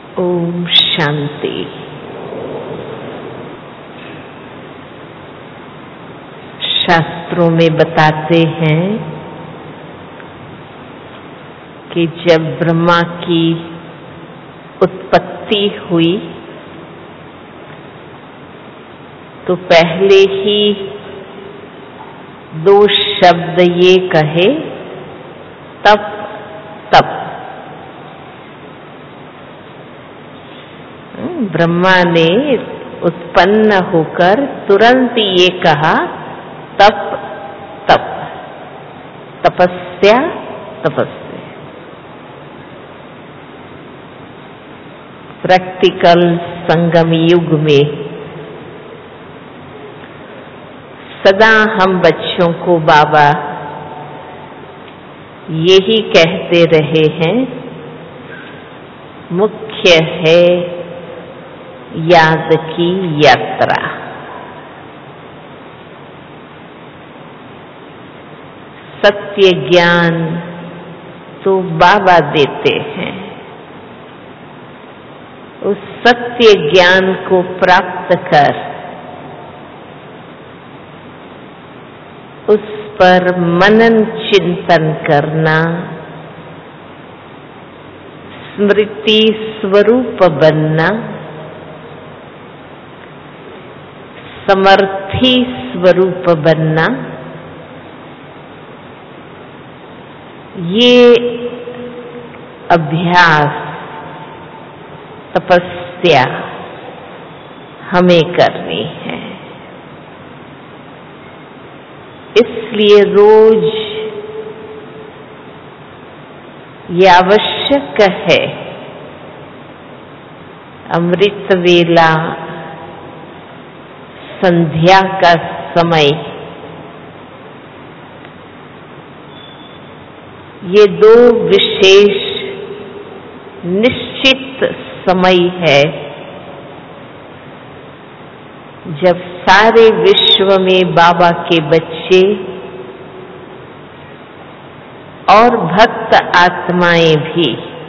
ओम शांति। शास्त्रों में बताते हैं कि जब ब्रह्मा की उत्पत्ति हुई तो पहले ही दो शब्द ये कहे, तप तप। ब्रह्मा ने उत्पन्न होकर तुरंत ये कहा, तप तप, तपस्या तपस्या। प्रैक्टिकल संगम युग में सदा हम बच्चों को बाबा यही कहते रहे हैं, मुख्य है याद की यात्रा। सत्य ज्ञान तो बाबा देते हैं, उस सत्य ज्ञान को प्राप्त कर उस पर मनन चिंतन करना, स्मृति स्वरूप बनना, समर्थी स्वरूप बनना, ये अभ्यास तपस्या हमें करनी है। इसलिए रोज ये आवश्यक है, अमृत वेला संध्या का समय, ये दो विशेष निश्चित समय है जब सारे विश्व में बाबा के बच्चे और भक्त आत्माएं भी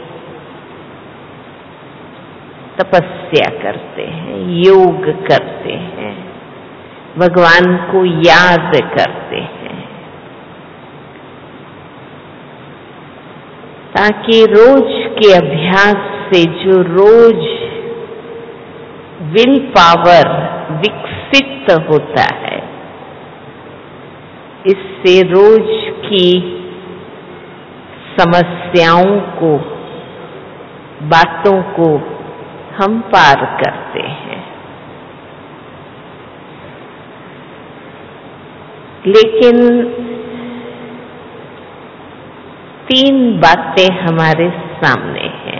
तपस्या करते हैं, योग करते हैं, भगवान को याद करते हैं, ताकि रोज के अभ्यास से जो रोज विल पावर विकसित होता है, इससे रोज की समस्याओं को, बातों को हम पार करते हैं। लेकिन तीन बातें हमारे सामने हैं।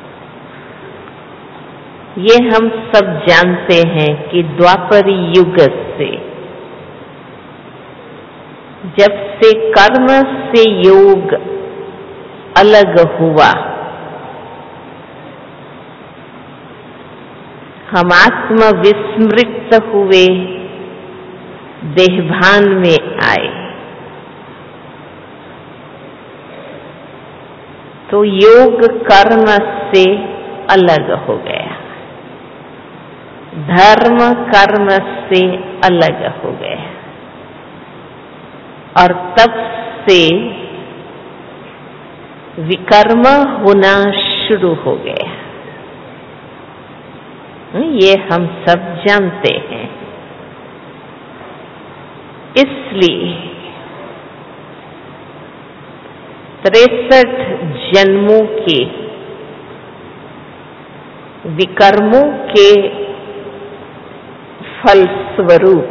ये हम सब जानते हैं कि द्वापर युग से, जब से कर्म से योग अलग हुआ, हम आत्म विस्मृत हुए, देहभान में आए, तो योग कर्म से अलग हो गया, धर्म कर्म से अलग हो गया, और तब से विकर्म होना शुरू हो गया। ये हम सब जानते हैं। इसलिए 63 जन्मों के विकर्मों के फलस्वरूप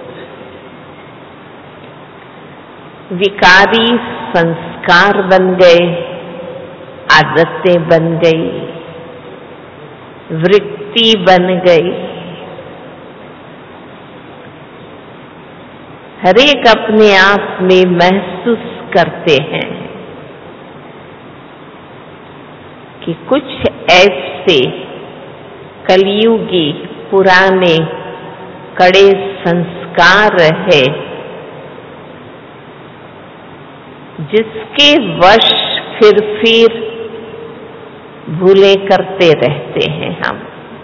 विकारी संस्कार बन गए, आदतें बन गई, वृत्ति बन गई। हर एक अपने आप में महसूस करते हैं कि कुछ ऐसे कलयुगी पुराने कड़े संस्कार है जिसके वश फिर भूले करते रहते हैं हम।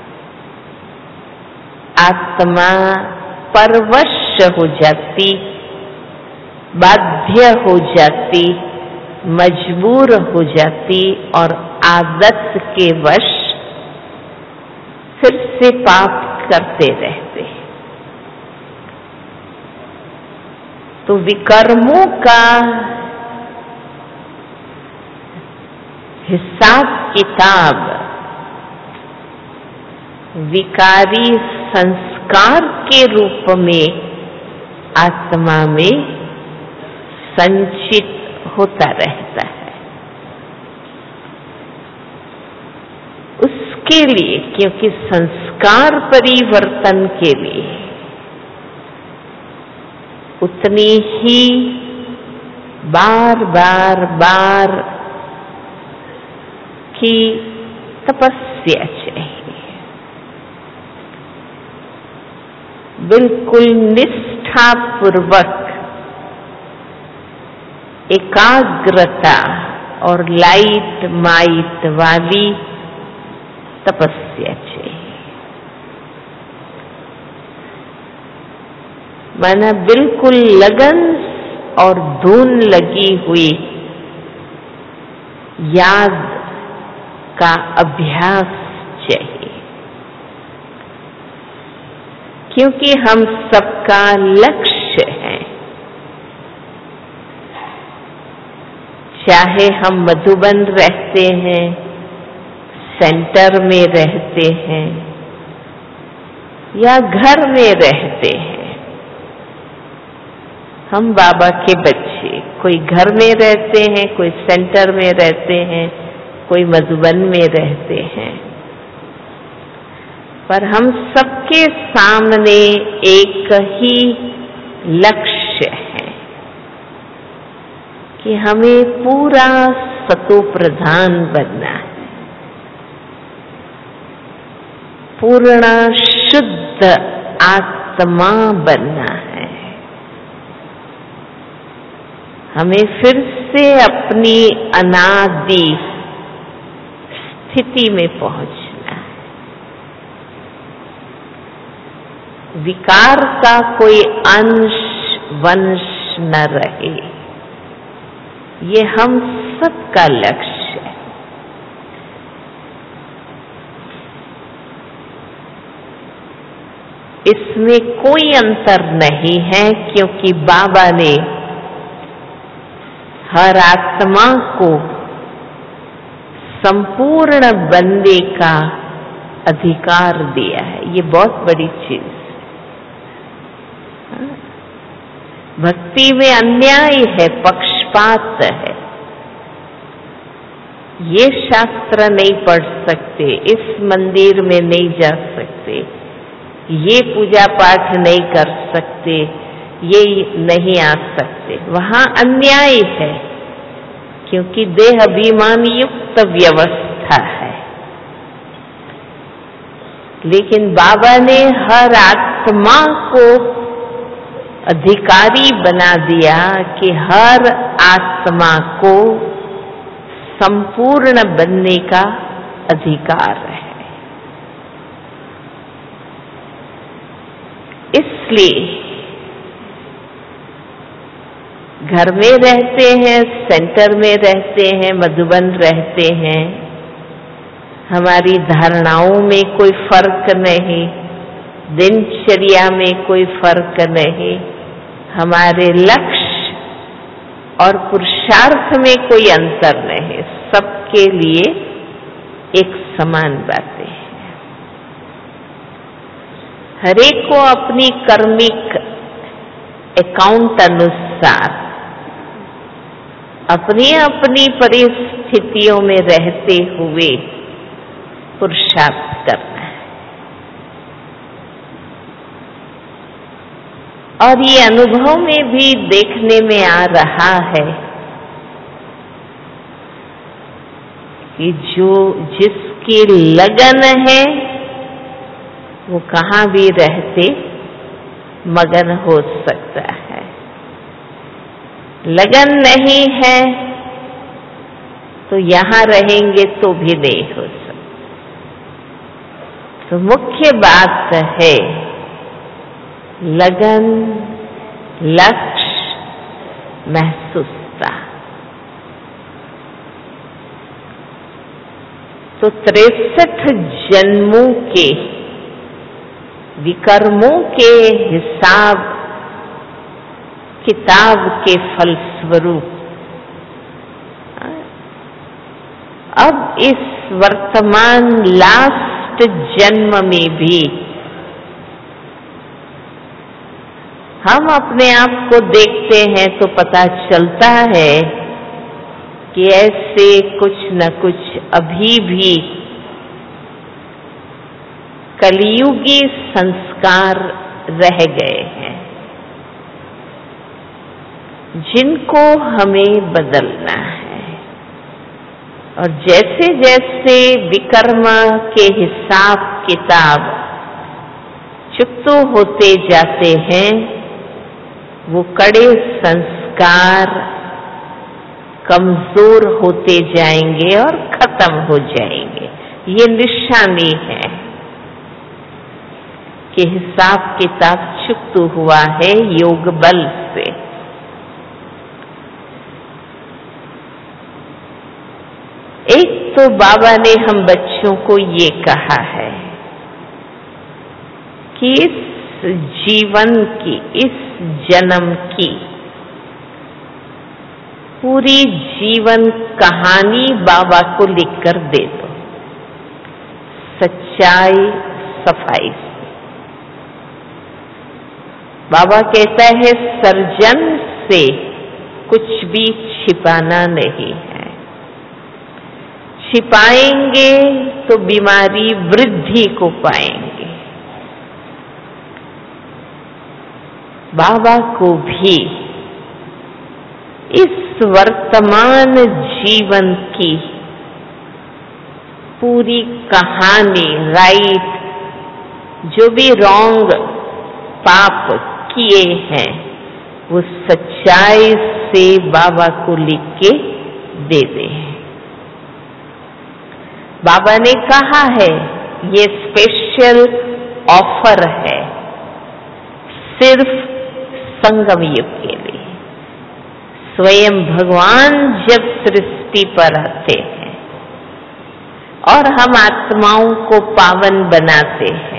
आत्मा परवश हो जाती, बाध्य हो जाती, मजबूर हो जाती और आदत के वश फिर से पाप करते रहते। तो विकर्मों का हिसाब किताब विकारी संस्कार के रूप में आत्मा में संचित होता रहता है। उसके लिए, क्योंकि संस्कार परिवर्तन के लिए उतनी ही बार बार बार की तपस्या चाहिए, बिल्कुल निष्ठापूर्वक एकाग्रता और लाइट माइट वाली तपस्या चाहिए। माना बिल्कुल लगन और धुन लगी हुई याद का अभ्यास चाहिए, क्योंकि हम सबका लक्ष्य है। चाहे हम मधुबन रहते हैं, सेंटर में रहते हैं या घर में रहते हैं, हम बाबा के बच्चे, कोई घर में रहते हैं, कोई सेंटर में रहते हैं, कोई मधुबन में रहते हैं, पर हम सबके सामने एक ही लक्ष्य है कि हमें पूरा सतो प्रधान बनना है, पूर्ण शुद्ध आत्मा बनना है। हमें फिर से अपनी अनादि स्थिति में पहुंचना है। विकार का कोई अंश वंश न रहे, ये हम सबका लक्ष्य है। इसमें कोई अंतर नहीं है, क्योंकि बाबा ने हर आत्मा को संपूर्ण बनने का अधिकार दिया है। ये बहुत बड़ी चीज है। भक्ति में अन्याय है, पक्षपात है। ये शास्त्र नहीं पढ़ सकते, इस मंदिर में नहीं जा सकते, ये पूजा पाठ नहीं कर सकते, ये नहीं आ सकते। वहां अन्याय है, क्योंकि देह अभिमान युक्त व्यवस्था है। लेकिन बाबा ने हर आत्मा को अधिकारी बना दिया कि हर आत्मा को संपूर्ण बनने का अधिकार है। इसलिए घर में रहते हैं, सेंटर में रहते हैं, मधुबन रहते हैं, हमारी धारणाओं में कोई फर्क नहीं, दिनचर्या में कोई फर्क नहीं, हमारे लक्ष्य और पुरुषार्थ में कोई अंतर नहीं, सबके लिए एक समान बातें हैं। हरेक को अपनी कर्मिक अकाउंट अनुसार अपनी अपनी परिस्थितियों में रहते हुए पुरुषार्थ करना है। और ये अनुभव में भी देखने में आ रहा है कि जो जिसकी लगन है वो कहाँ भी रहते मगन हो सकता है। लगन नहीं है तो यहाँ रहेंगे तो भी नहीं हो सकता। तो मुख्य बात है लगन, लक्ष्य, महसूसता। तो 63 जन्मों के विकर्मों के हिसाब किताब के फलस्वरूप अब इस वर्तमान लास्ट जन्म में भी हम अपने आप को देखते हैं तो पता चलता है कि ऐसे कुछ न कुछ अभी भी कलियुगी संस्कार रह गए हैं जिनको हमें बदलना है। और जैसे जैसे विकर्म के हिसाब किताब चुकते होते जाते हैं वो कड़े संस्कार कमजोर होते जाएंगे और खत्म हो जाएंगे। ये निशानी है कि हिसाब किताब चुकता हुआ है योग बल से। एक तो बाबा ने हम बच्चों को ये कहा है कि इस जीवन की, इस जन्म की पूरी जीवन कहानी बाबा को लिखकर दे दो, सच्चाई सफाई से। बाबा कहता है सर्जन से कुछ भी छिपाना नहीं है, छिपाएंगे तो बीमारी वृद्धि को पाएंगे। बाबा को भी इस वर्तमान जीवन की पूरी कहानी, राइट, जो भी रॉन्ग पाप किए हैं वो सच्चाई से बाबा को लिख के दे दे। बाबा ने कहा है ये स्पेशल ऑफर है सिर्फ संगम युग के लिए। स्वयं भगवान जब सृष्टि पर आते हैं और हम आत्माओं को पावन बनाते हैं,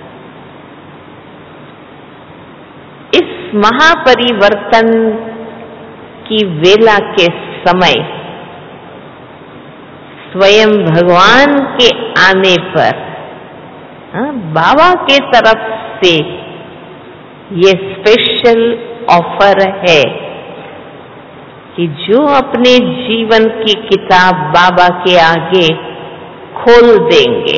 इस महापरिवर्तन की वेला के समय स्वयं भगवान के आने पर बाबा के तरफ से ये स्पेशल ऑफर है कि जो अपने जीवन की किताब बाबा के आगे खोल देंगे,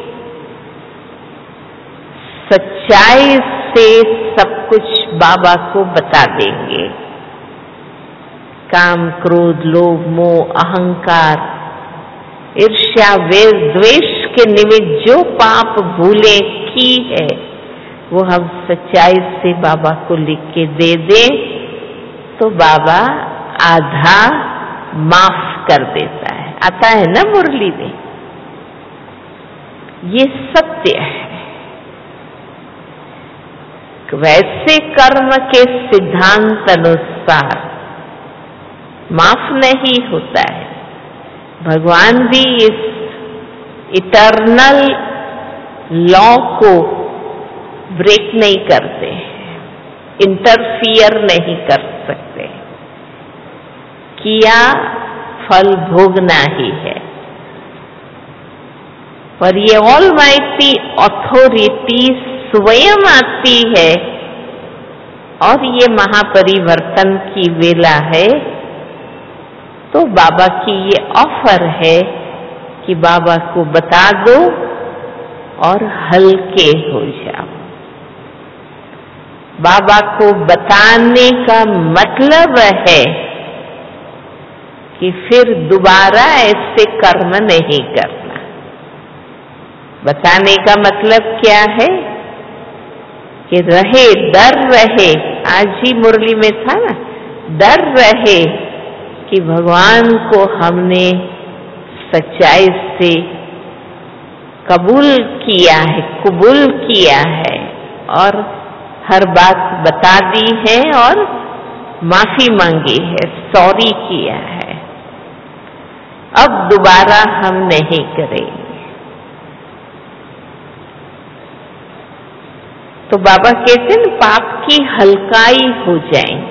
सच्चाई से सब कुछ बाबा को बता देंगे, काम, क्रोध, लोभ, मोह, अहंकार, ईर्ष्या, वेर, द्वेष के निमित्त जो पाप भूले की है वो हम सच्चाई से बाबा को लिख के दे दे तो बाबा आधा माफ कर देता है। आता है ना मुरली में, ये सत्य है। वैसे कर्म के सिद्धांत अनुसार माफ नहीं होता है। भगवान भी इस इटर्नल लॉ को ब्रेक नहीं करते, इंटरफियर नहीं कर सकते। किया फल भोगना ही है। पर ये ऑलमाइटी अथॉरिटी स्वयं आती है और ये महापरिवर्तन की वेला है तो बाबा की ये ऑफर है कि बाबा को बता दो और हल्के हो जाओ। बाबा को बताने का मतलब है कि फिर दोबारा ऐसे कर्म नहीं करना। बताने का मतलब क्या है कि रहे, डर रहे, आज ही मुरली में था ना, डर रहे कि भगवान को हमने सच्चाई से कबूल किया है और हर बात बता दी है और माफी मांगी है, सॉरी किया है। अब दोबारा हम नहीं करेंगे। तो बाबा कहते हैं पाप की हल्काई हो जाएंगी।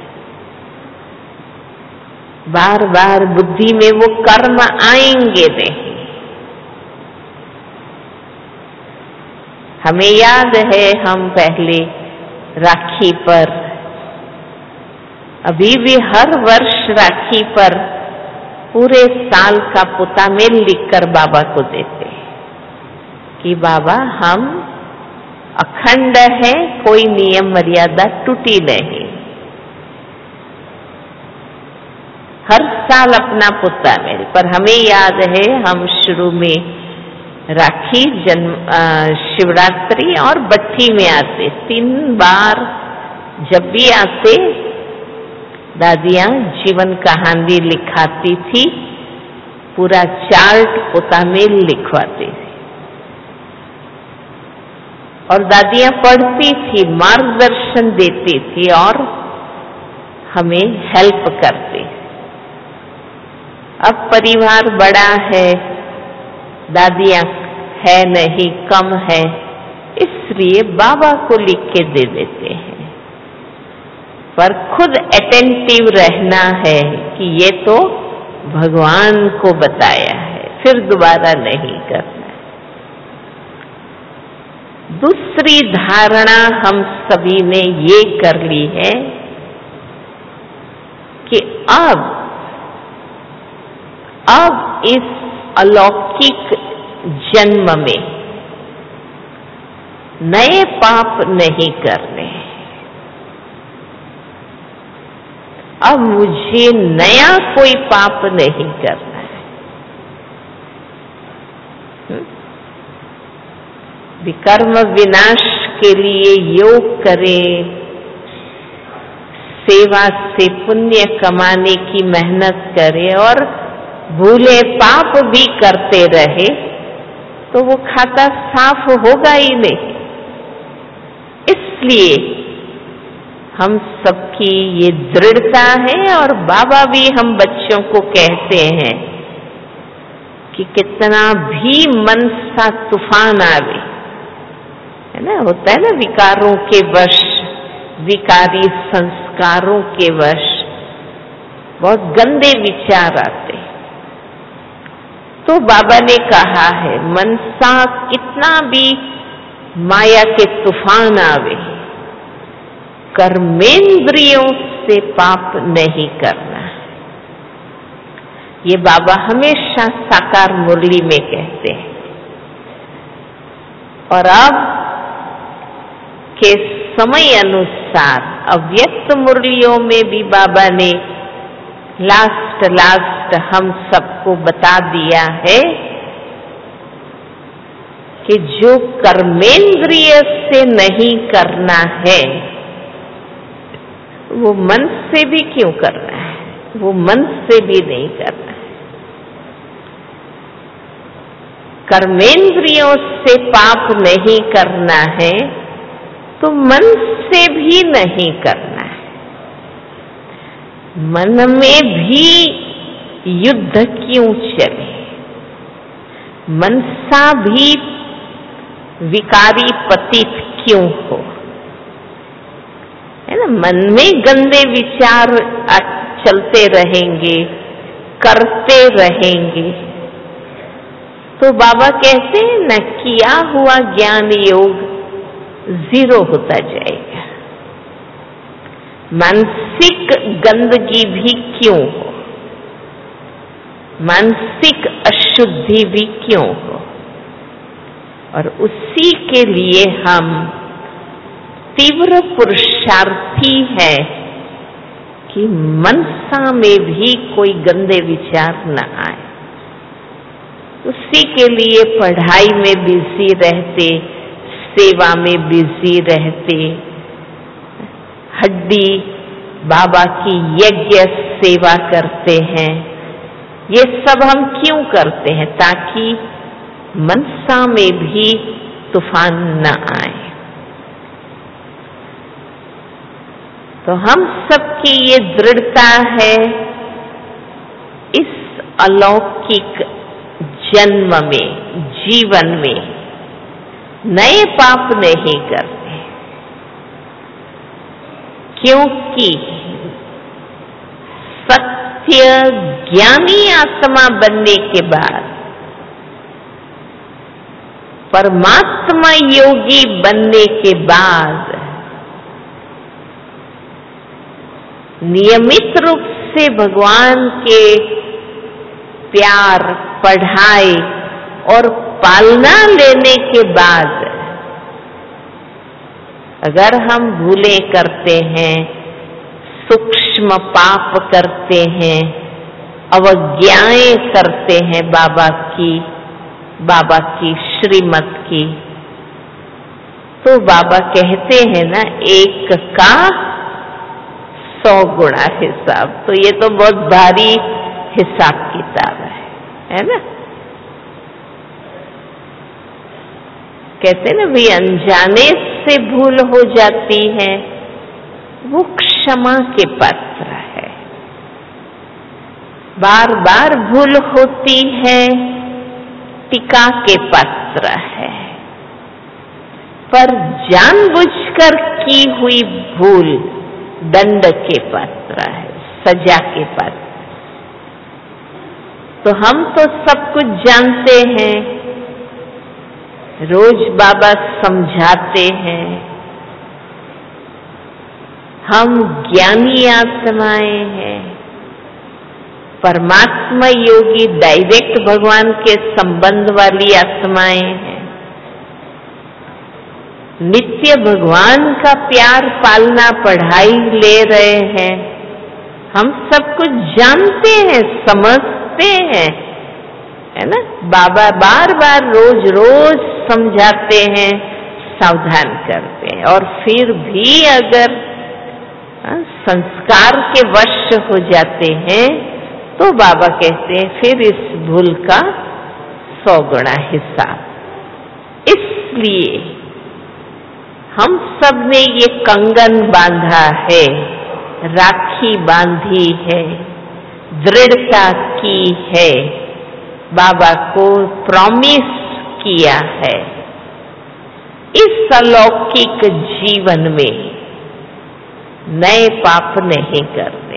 बार बार बुद्धि में वो कर्म आएंगे नहीं। हमें याद है हम पहले राखी पर, अभी भी हर वर्ष राखी पर पूरे साल का पुतामेल लिखकर बाबा को देते कि बाबा हम अखंड है, कोई नियम मर्यादा टूटी नहीं। हर साल अपना पुतामेल, पर हमें याद है हम शुरू में राखी, शिवरात्रि और बट्टी में आते, 3 बार जब भी आते दादियां जीवन कहानी लिखाती थी, पूरा चार्ट पुतामेल लिखवाती थी और दादियां पढ़ती थी, मार्गदर्शन देती थी और हमें हेल्प करती। अब परिवार बड़ा है, दादियां है नहीं, कम है, इसलिए बाबा को लिख के दे देते हैं। पर खुद अटेंटिव रहना है कि ये तो भगवान को बताया है, फिर दोबारा नहीं करना। दूसरी धारणा हम सभी ने ये कर ली है कि अब इस अलौकिक जन्म में नए पाप नहीं करने। अब मुझे नया कोई पाप नहीं करना है। विकर्म विनाश के लिए योग करें, सेवा से पुण्य कमाने की मेहनत करें और भूले पाप भी करते रहे तो वो खाता साफ होगा ही नहीं। इसलिए हम सबकी ये दृढ़ता है और बाबा भी हम बच्चों को कहते हैं कि कितना भी मन सा तूफान आवे, है ना, होता है ना, विकारों के वश, विकारी संस्कारों के वश बहुत गंदे विचार आते, तो बाबा ने कहा है मनसा कितना भी माया के तूफान आवे, कर्मेंद्रियों से पाप नहीं करना। ये बाबा हमेशा साकार मुरली में कहते हैं। और अब के समय अनुसार अव्यक्त मुरलियों में भी बाबा ने लास्ट हम सबको बता दिया है कि जो कर्मेंद्रिय से नहीं करना है वो मन से भी क्यों करना है, वो मन से भी नहीं करना है। कर्मेंद्रियों से पाप नहीं करना है तो मन से भी नहीं करना है। मन में भी युद्ध क्यों चले, मनसा भी विकारी पतित क्यों हो, है ना। मन में गंदे विचार चलते रहेंगे, करते रहेंगे तो बाबा कहते हैं न किया हुआ ज्ञान योग 0 होता जाएगा। मानसिक गंदगी भी क्यों हो, मानसिक अशुद्धि भी क्यों हो। और उसी के लिए हम तीव्र पुरुषार्थी है कि मनसा में भी कोई गंदे विचार न आए। उसी के लिए पढ़ाई में बिजी रहते, सेवा में बिजी रहते, हड्डी बाबा की यज्ञ सेवा करते हैं, ये सब हम क्यों करते हैं? ताकि मनसा में भी तूफान न आए। तो हम सबकी ये दृढ़ता है, इस अलौकिक जन्म में, जीवन में नए पाप नहीं करते, क्योंकि सत्य ज्ञानी आत्मा बनने के बाद, परमात्मा योगी बनने के बाद नियमित रूप से भगवान के प्यार, पढ़ाई और पालना लेने के बाद अगर हम भूलें करते हैं, सूक्ष्म पाप करते हैं, अवज्ञाएं करते हैं बाबा की श्रीमत की, तो बाबा कहते हैं ना, 1 का 100 गुणा हिसाब। तो ये तो बहुत भारी हिसाब किताब है ना। कहते ना भी अनजाने से भूल हो जाती है, वो क्षमा के पात्र है। बार बार भूल होती है, टीका के पात्र है। पर जानबूझकर की हुई भूल दंड के पात्र है, सजा के पात्र। तो हम तो सब कुछ जानते हैं, रोज बाबा समझाते हैं, हम ज्ञानी आत्माएं हैं, परमात्मा योगी, डायरेक्ट भगवान के संबंध वाली आत्माएं हैं, नित्य भगवान का प्यार पालना पढ़ाई ले रहे हैं। हम सब कुछ जानते हैं, समझते हैं, है ना। बाबा बार बार रोज रोज समझाते हैं, सावधान करते हैं, और फिर भी अगर संस्कार के वश हो जाते हैं तो बाबा कहते हैं फिर इस भूल का 100 गुणा हिसाब। इसलिए हम सब ने ये कंगन बांधा है, राखी बांधी है, दृढ़ता की है, बाबा को प्रॉमिस किया है, इस अलौकिक जीवन में नए पाप नहीं करने,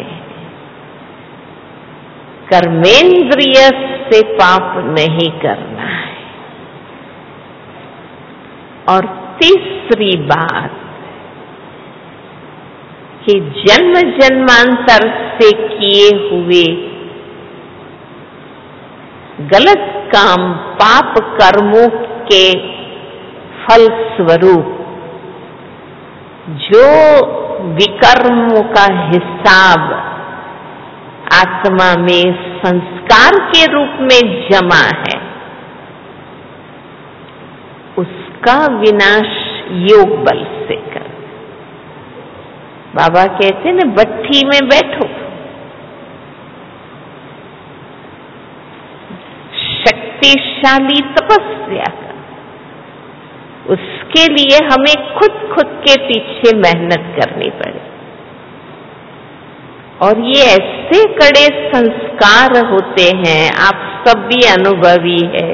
कर्मेंद्रिय से पाप नहीं करना है। और तीसरी बात कि जन्म जन्मांतर से किए हुए गलत काम, पाप कर्मों के फल स्वरूप जो विकर्मों का हिसाब आत्मा में संस्कार के रूप में जमा है, उसका विनाश योग बल से कर। बाबा कहते ना, भट्ठी में बैठो, शक्तिशाली तपस्या कर, उसके लिए हमें खुद के पीछे मेहनत करनी पड़े। और ये ऐसे कड़े संस्कार होते हैं, आप सब भी अनुभवी है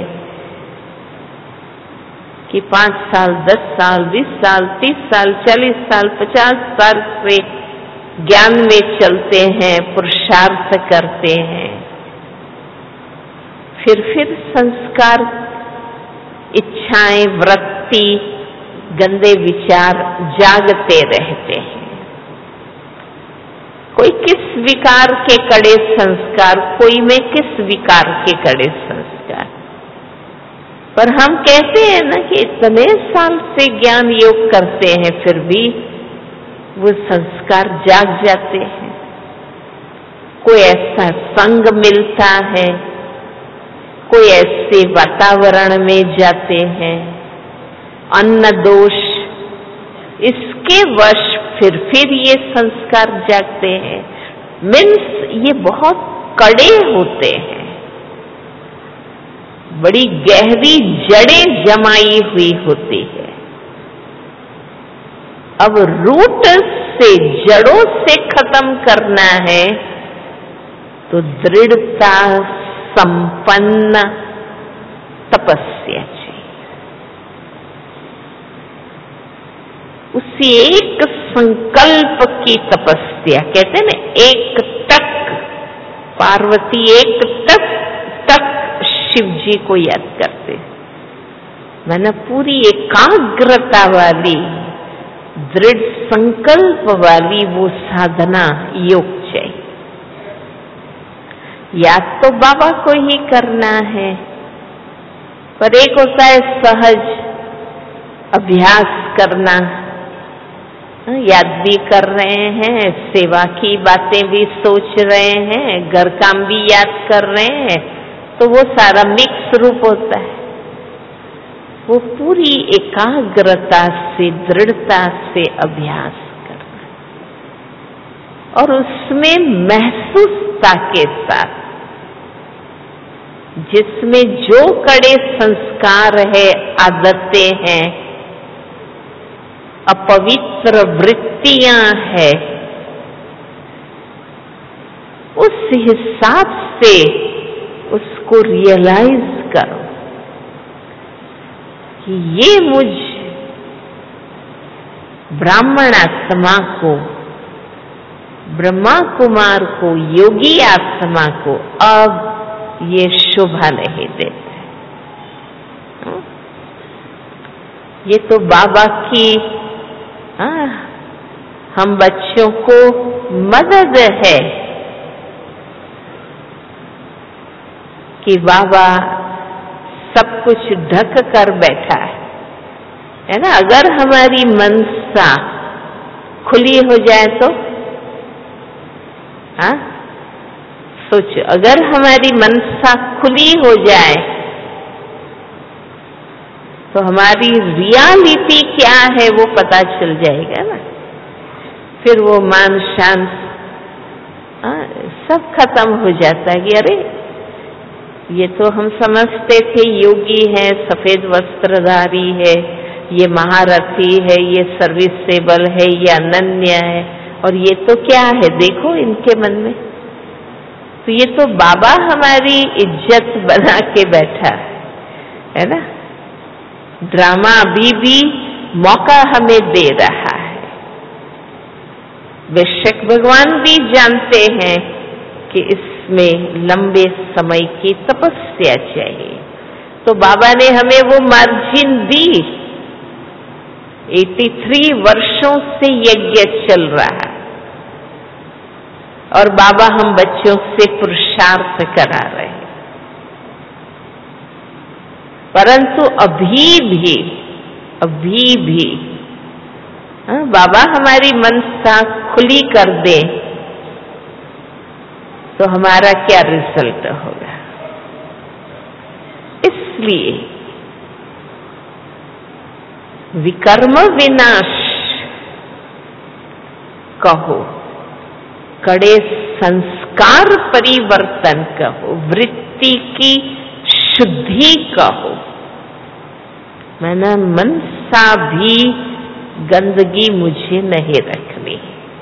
कि 5 साल, 10 साल, 20 साल, 30 साल, 40 साल, 50 साल से ज्ञान में चलते हैं, पुरुषार्थ करते हैं, फिर संस्कार, इच्छाएं, वृत्ति, गंदे विचार जागते रहते हैं। कोई किस विकार के कड़े संस्कार, कोई में किस विकार के कड़े संस्कार। पर हम कहते हैं ना कि इतने साल से ज्ञान योग करते हैं, फिर भी वो संस्कार जाग जाते हैं। कोई ऐसा संग मिलता है, कोई ऐसे वातावरण में जाते हैं, अन्न दोष, इसके वश फिर ये संस्कार जागते हैं। मीन्स ये बहुत कड़े होते हैं। बड़ी गहरी जड़ें जमाई हुई होती है। अब रूट से, जड़ों से खत्म करना है तो दृढ़ता संपन्न तपस्या चाहिए। उसी एक संकल्प की तपस्या, कहते हैं ना, एक टक पार्वती, एक टक शिव जी को याद करते, माना पूरी एकाग्रता वाली, दृढ़ संकल्प वाली वो साधना योग चाहिए। याद तो बाबा को ही करना है, पर एक होता है सहज अभ्यास करना। याद भी कर रहे हैं, सेवा की बातें भी सोच रहे हैं, घर काम भी याद कर रहे हैं, तो वो सारा मिक्स रूप होता है। वो पूरी एकाग्रता से, दृढ़ता से अभ्यास करना और उसमें महसूसता के साथ, जिसमें जो कड़े संस्कार है, आदतें हैं, अपवित्र वृत्तियां हैं, उस हिसाब से उसको रियलाइज करो कि ये मुझ ब्राह्मण आत्मा को, ब्रह्मा कुमार को, योगी आत्मा को अब ये शोभा नहीं देता। ये तो बाबा की हम बच्चों को मदद है कि बाबा सब कुछ ढक कर बैठा है ना। अगर हमारी मनसा खुली हो जाए तो, हाँ सोचो, अगर हमारी मनसा खुली हो जाए तो हमारी रियलिटी क्या है वो पता चल जाएगा ना। फिर वो मान शान सब खत्म हो जाता है कि अरे ये तो हम समझते थे योगी है, सफेद वस्त्रधारी है, ये महारथी है, ये सर्विसेबल है, ये अनन्य है, और ये तो क्या है, देखो इनके मन में। तो ये तो बाबा हमारी इज्जत बना के बैठा है ना। ड्रामा अभी भी मौका हमें दे रहा है। बेशक भगवान भी जानते हैं कि इसमें लंबे समय की तपस्या चाहिए, तो बाबा ने हमें वो मार्जिन दी। 83 वर्षों से यज्ञ चल रहा है और बाबा हम बच्चों से पुरुषार्थ करा रहे हैं, परंतु अभी भी बाबा हमारी मनसा खुली कर दे तो हमारा क्या रिजल्ट होगा। इसलिए विकर्म विनाश कहो, कड़े संस्कार परिवर्तन कहो, वृत्ति की शुद्धि कहो, मैंने मनसा भी गंदगी मुझे नहीं रखनी।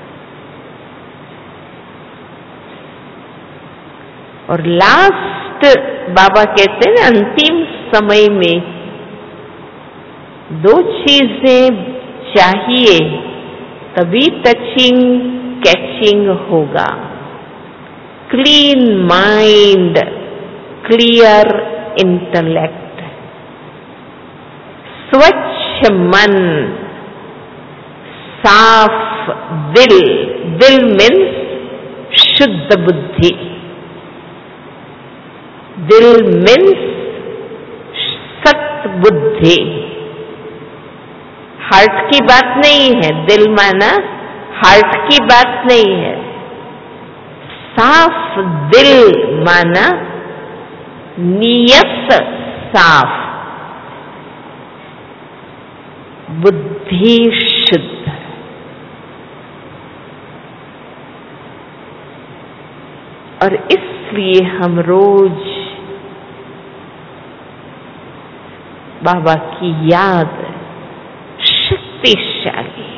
और लास्ट बाबा कहते हैं अंतिम समय में 2 चीजें चाहिए तभी टचिंग कैचिंग होगा। क्लीन माइंड, क्लियर इंटेलेक्ट, स्वच्छ मन, साफ दिल, दिल मीन्स शुद्ध बुद्धि, दिल मीन्स सत बुद्धि। हार्ट की बात नहीं है, दिल माना हार्ट की बात नहीं है। साफ दिल माना नियत साफ, बुद्धि शुद्ध। और इसलिए हम रोज बाबा की याद शक्तिशाली।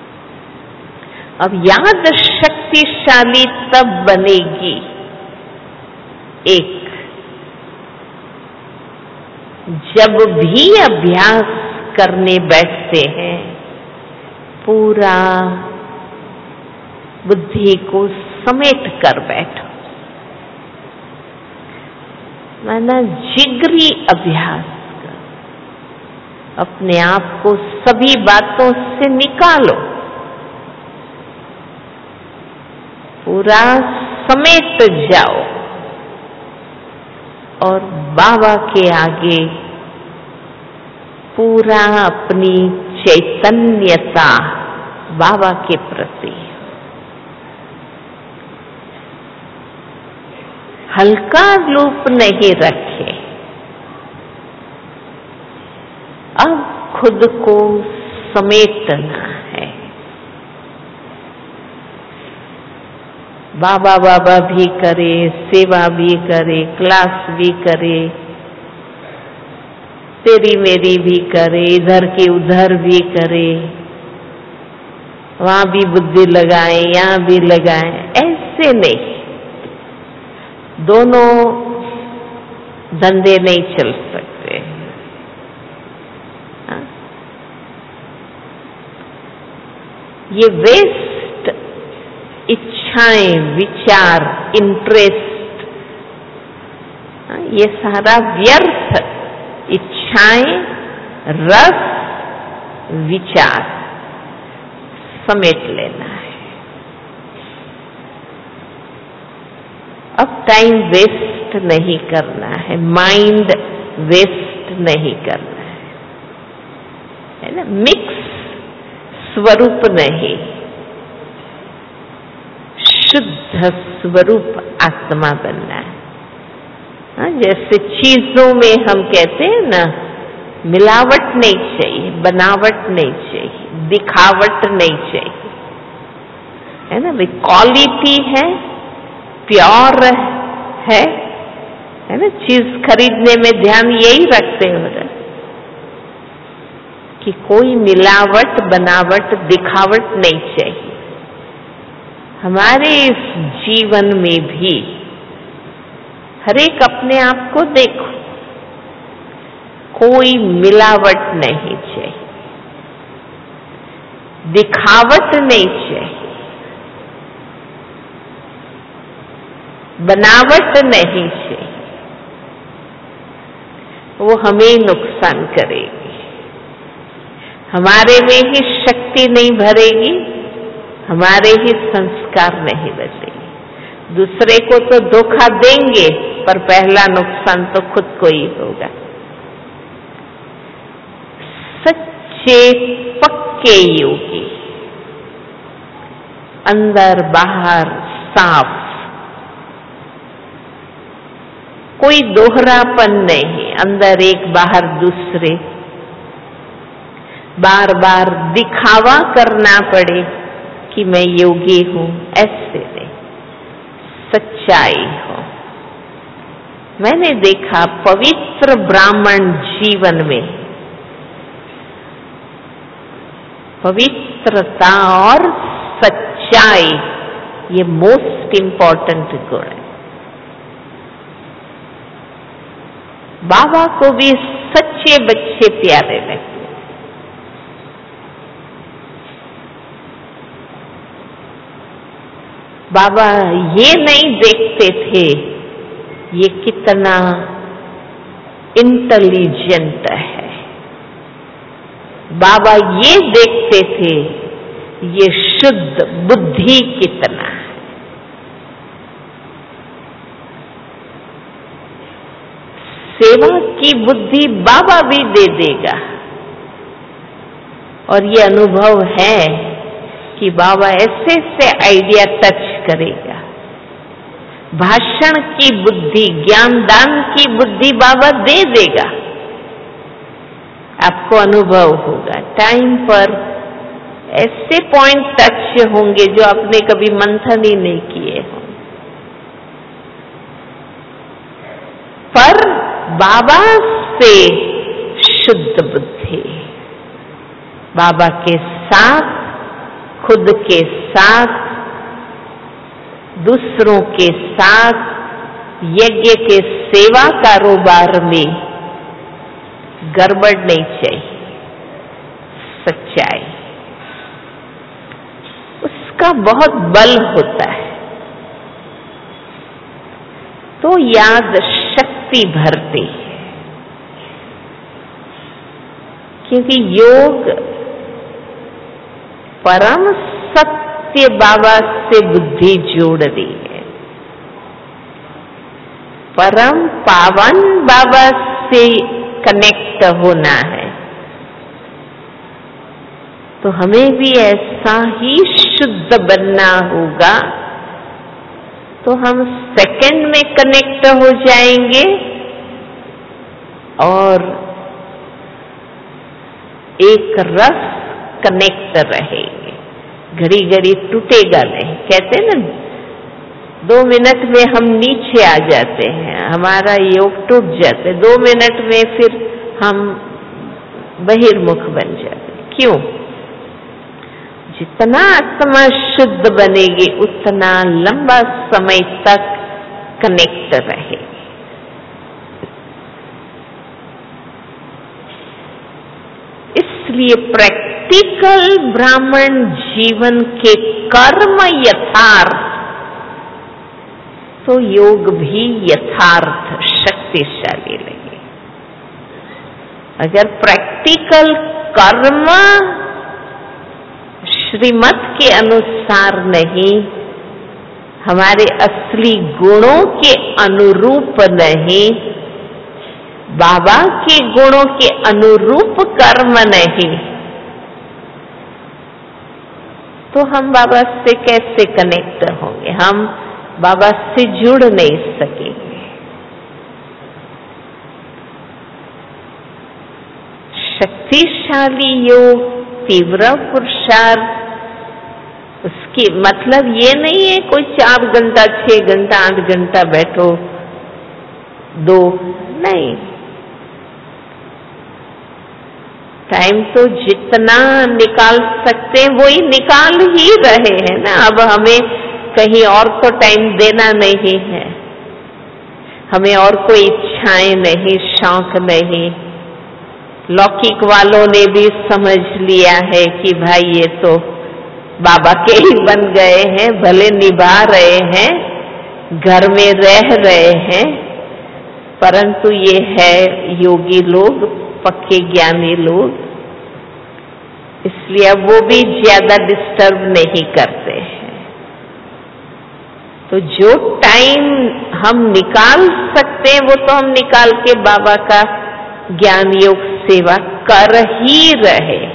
अब याद शक्तिशाली तब बनेगी एक, जब भी अभ्यास करने बैठते हैं पूरा बुद्धि को समेट कर बैठो, माना जिगरी अभ्यास कर, अपने आप को सभी बातों से निकालो, पूरा समेट जाओ और बाबा के आगे पूरा अपनी चैतन्यता बाबा के प्रति हल्का रूप नहीं रखे। अब खुद को समेटना है। बाबा बाबा भी करे, सेवा भी करे, क्लास भी करे, तेरी मेरी भी करे, इधर की उधर भी करे, वहां भी बुद्धि लगाए, यहां भी लगाए, ऐसे नहीं। दोनों धंधे नहीं चल सकते। हाँ? ये वेस्ट इच्छाएं, विचार, इंटरेस्ट, ये सारा व्यर्थ इच्छाएं, रस, विचार समेट लेना है। अब टाइम वेस्ट नहीं करना है, माइंड वेस्ट नहीं करना है ना। मिक्स स्वरूप नहीं, शुद्ध स्वरूप आत्मा बनना है। हाँ, जैसे चीजों में हम कहते हैं ना, मिलावट नहीं चाहिए, बनावट नहीं चाहिए, दिखावट नहीं चाहिए, है ना भाई। क्वालिटी है, प्योर है ना। चीज खरीदने में ध्यान यही रखते हो ना कि कोई मिलावट, बनावट, दिखावट नहीं चाहिए। हमारे इस जीवन में भी हर एक अपने आप को देखो, कोई मिलावट नहीं चाहिए, दिखावट नहीं चाहिए, बनावट नहीं चाहिए। वो हमें नुकसान करेगी, हमारे में ही शक्ति नहीं भरेगी, हमारे ही संस्कार नहीं बदलेंगे। दूसरे को तो धोखा देंगे, पर पहला नुकसान तो खुद को ही होगा। सच्चे पक्के योगी, अंदर बाहर साफ, कोई दोहरापन नहीं, अंदर एक बाहर दूसरे। बार बार दिखावा करना पड़े कि मैं योगी हूं, ऐसे नहीं, सच्चाई हो। मैंने देखा पवित्र ब्राह्मण जीवन में पवित्रता और सच्चाई ये मोस्ट इंपॉर्टेंट गुण है। बाबा को भी सच्चे बच्चे प्यारे लगते। बाबा ये नहीं देखते थे ये कितना इंटेलिजेंट है, बाबा ये देखते थे ये शुद्ध बुद्धि कितना है। सेवा की बुद्धि बाबा भी दे देगा, और ये अनुभव है कि बाबा ऐसे से आइडिया टच करेगा। भाषण की बुद्धि, ज्ञान दान की बुद्धि बाबा दे देगा, आपको अनुभव होगा। टाइम पर ऐसे पॉइंट टच होंगे जो आपने कभी मंथन ही नहीं किए हों, पर बाबा से शुद्ध बुद्धि, बाबा के साथ, खुद के साथ, दूसरों के साथ, यज्ञ के सेवा कारोबार में गड़बड़ नहीं चाहिए। सच्चाई, उसका बहुत बल होता है। तो याद शक्ति भरती है, क्योंकि योग परम सत्य बाबा से बुद्धि जोड़ रही है, परम पावन बाबा से कनेक्ट होना है। तो हमें भी ऐसा ही शुद्ध बनना होगा, तो हम सेकंड में कनेक्ट हो जाएंगे और एक रस कनेक्ट रहेंगे, घड़ी घड़ी टूटेगा नहीं। कहते ना 2 मिनट में हम नीचे आ जाते हैं, हमारा योग टूट जाते, 2 मिनट में फिर हम बहिर्मुख बन जाते। क्यों? जितना आत्मा शुद्ध बनेगी उतना लंबा समय तक कनेक्ट रहेगी। इसलिए प्रैक्टिकल ब्राह्मण जीवन के कर्म यथार्थ, तो योग भी यथार्थ शक्तिशाली लगे। अगर प्रैक्टिकल कर्म श्रीमत के अनुसार नहीं, हमारे असली गुणों के अनुरूप नहीं, बाबा के गुणों के अनुरूप कर्म नहीं, तो हम बाबा से कैसे कनेक्ट होंगे? हम बाबा से जुड़ नहीं सकेंगे। शक्तिशाली योग, तीव्र पुरुषार्थ, उसकी मतलब ये नहीं है कोई 4 घंटा 6 घंटा 8 घंटा बैठो, 2 नहीं। टाइम तो जितना निकाल सकते हैं वही निकाल ही रहे हैं ना। अब हमें कहीं और को टाइम देना नहीं है, हमें और कोई इच्छाएं नहीं, शौक नहीं। लौकिक वालों ने भी समझ लिया है कि भाई ये तो बाबा के ही बन गए हैं, भले निभा रहे हैं, घर में रह रहे हैं, परंतु ये है योगी लोग, पक्के ज्ञानी लोग, इसलिए अब वो भी ज्यादा डिस्टर्ब नहीं करते हैं। तो जो टाइम हम निकाल सकते हैं वो तो हम निकाल के बाबा का ज्ञान योग सेवा कर ही रहे हैं।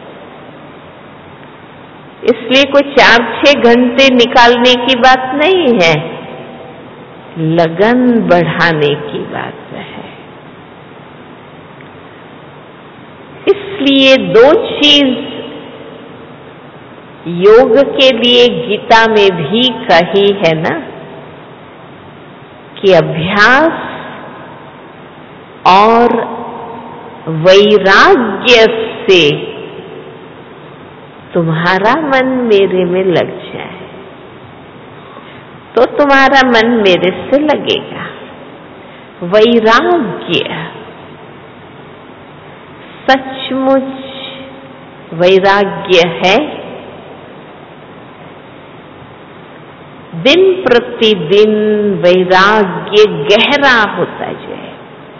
इसलिए कोई 4-6 घंटे निकालने की बात नहीं है, लगन बढ़ाने की बात है। इसलिए 2 चीज योग के लिए गीता में भी कही है ना, कि अभ्यास और वैराग्य से तुम्हारा मन मेरे में लग जाए, तो तुम्हारा मन मेरे से लगेगा। वैराग्य, सचमुच वैराग्य है, दिन प्रतिदिन वैराग्य गहरा होता जाए।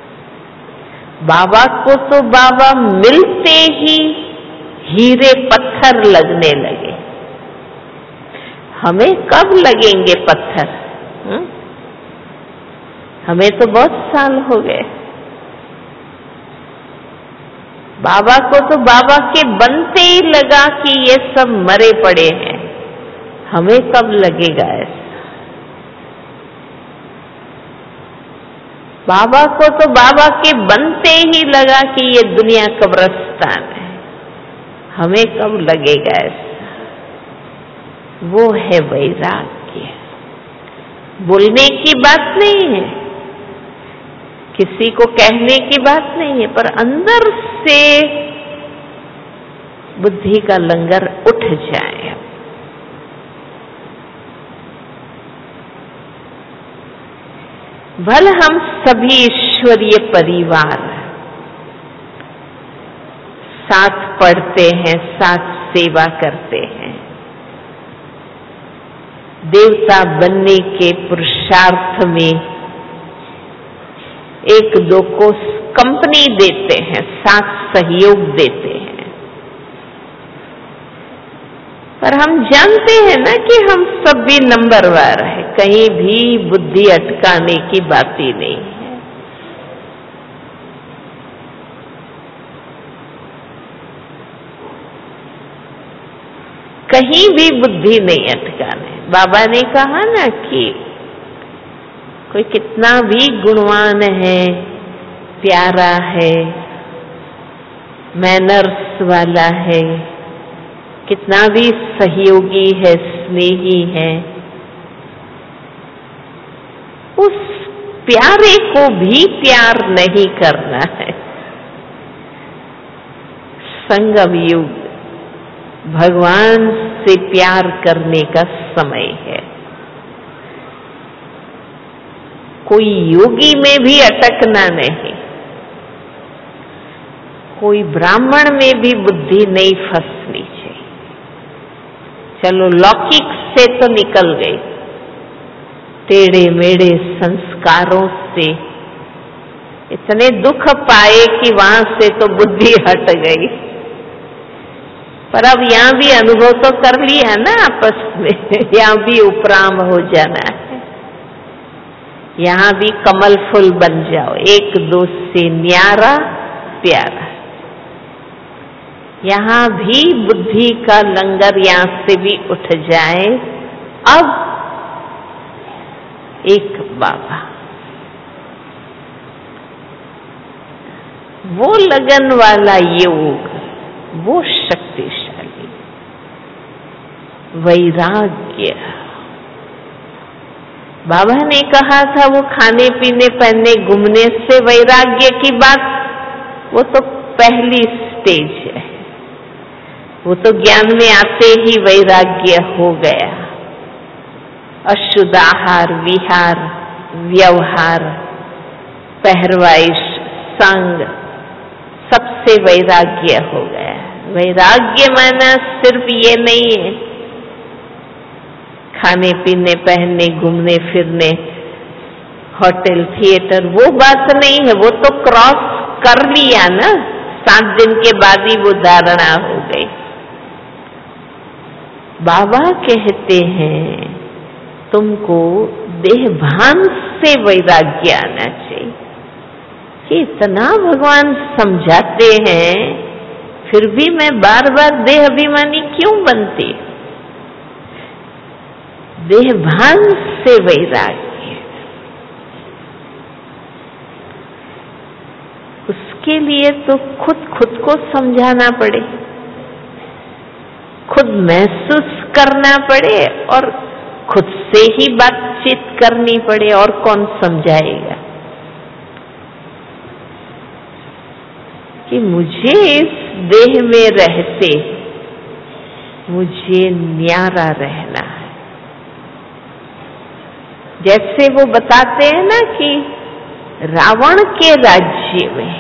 बाबा को तो बाबा मिलते ही हीरे पत्थर लगने लगे। हमें कब लगेंगे पत्थर? हमें तो बहुत साल हो गए। बाबा को तो बाबा के बनते ही लगा कि ये सब मरे पड़े हैं। हमें कब लगेगा ऐसा? बाबा को तो बाबा के बनते ही लगा कि ये दुनिया कब्रिस्तान है। हमें कब लगेगा ऐसा? वो है वैराग्य। बोलने की बात नहीं है किसी को कहने की बात नहीं है, पर अंदर से बुद्धि का लंगर उठ जाए। भले हम सभी ईश्वरीय परिवार साथ पढ़ते हैं, साथ सेवा करते हैं, देवता बनने के पुरुषार्थ में एक दो को कंपनी देते हैं, साथ सहयोग देते हैं, पर हम जानते हैं ना कि हम सब भी नंबरवार है, कहीं भी बुद्धि अटकाने की बात ही नहीं है। कहीं भी बुद्धि नहीं अटकाने। बाबा ने कहा ना कि कोई कितना भी गुणवान है, प्यारा है, मैनर्स वाला है, कितना भी सहयोगी है, स्नेही है, उस प्यारे को भी प्यार नहीं करना है। संगम युग भगवान से प्यार करने का समय है। कोई योगी में भी अटकना नहीं, कोई ब्राह्मण में भी बुद्धि नहीं फंसनी चाहिए। चलो लौकिक से तो निकल गई, टेढ़े मेढ़े संस्कारों से इतने दुख पाए कि वहां से तो बुद्धि हट गई। पर अब यहाँ भी अनुभव तो कर लिया ना आपस में, यहाँ भी उपराम हो जाना है, यहाँ भी कमल फूल बन जाओ, एक दो से न्यारा प्यारा। यहाँ भी बुद्धि का लंगर यहाँ से भी उठ जाए। अब एक बाबा, वो लगन वाला योग, वो शक्तिशाली वैराग्य। बाबा ने कहा था वो खाने पीने पहनने घूमने से वैराग्य की बात, वो तो पहली स्टेज है, वो तो ज्ञान में आते ही वैराग्य हो गया। अशुद्ध आहार, विहार, व्यवहार, पहरवाइश, संग, सबसे वैराग्य हो गया। वैराग्य माना सिर्फ ये नहीं है खाने पीने पहनने घूमने फिरने होटल थिएटर, वो बात नहीं है, वो तो क्रॉस कर लिया ना, 7 दिन के बाद ही वो धारणा हो गई। बाबा कहते हैं तुमको देहभान से वैराग्य आना चाहिए। कि इतना भगवान समझाते हैं, फिर भी मैं बार बार देह अभिमानी क्यों बनती? देहभान से वैराग्य, उसके लिए तो खुद को समझाना पड़े, खुद महसूस करना पड़े और खुद से ही बातचीत करनी पड़े, और कौन समझाएगा? कि मुझे इस देह में रहते मुझे न्यारा रहना है। जैसे वो बताते हैं ना कि रावण के राज्य में,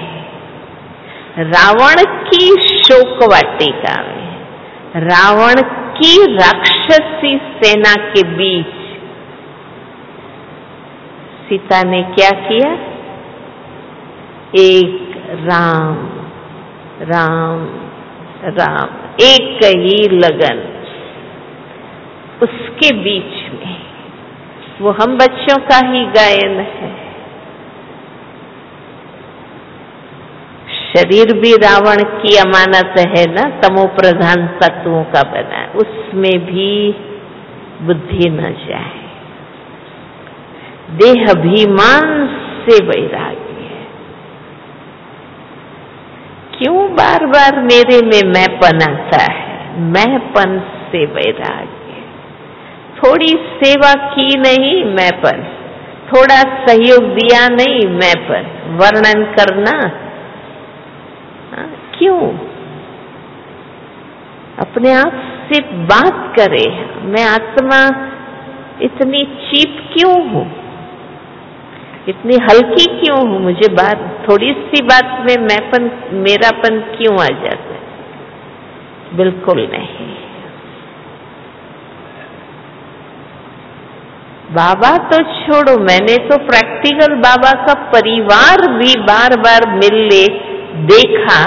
रावण की शोक वाटिका में, रावण की राक्षसी सेना के बीच सीता ने क्या किया? एक राम राम राम, एक ही लगन, उसके बीच में। वो हम बच्चों का ही गायन है। शरीर भी रावण की अमानत है ना, तमो प्रधान तत्वों का बना, उसमें भी बुद्धि न जाए। देह अभिमान से वैराग्य। क्यों बार बार मेरे में मैंपन आता है? मैंपन से वैराग्य। थोड़ी सेवा की नहीं मैंपन, थोड़ा सहयोग दिया नहीं मैं पर, वर्णन करना क्यों? अपने आप से बात करे, मैं आत्मा इतनी चीप क्यों हूं, इतनी हल्की क्यों हूं, मुझे बात थोड़ी सी बात में मैंपन मेरापन क्यों आ जाता है? बिल्कुल नहीं। बाबा तो छोड़ो, मैंने तो प्रैक्टिकल बाबा का परिवार भी बार बार मिलने देखा,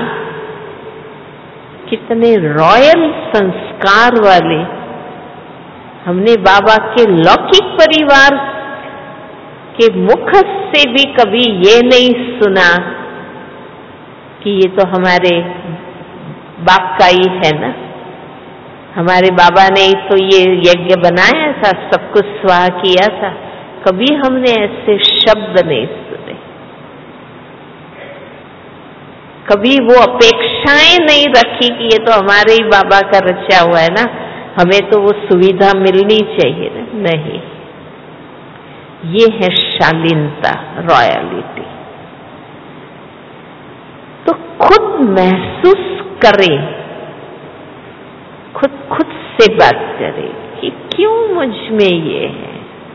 कितने रॉयल संस्कार वाले। हमने बाबा के लौकिक परिवार के मुख से भी कभी ये नहीं सुना कि ये तो हमारे बाप का ही है ना, हमारे बाबा ने तो ये यज्ञ बनाया था, सब कुछ स्वाहा किया था। कभी हमने ऐसे शब्द नहीं सुने, कभी वो अपेक्षाएं नहीं रखी कि ये तो हमारे ही बाबा का रचा हुआ है ना, हमें तो वो सुविधा मिलनी चाहिए ना। नहीं, ये है शालीनता, रॉयलिटी। तो खुद महसूस करें, खुद से बात करें कि क्यों मुझ में ये है।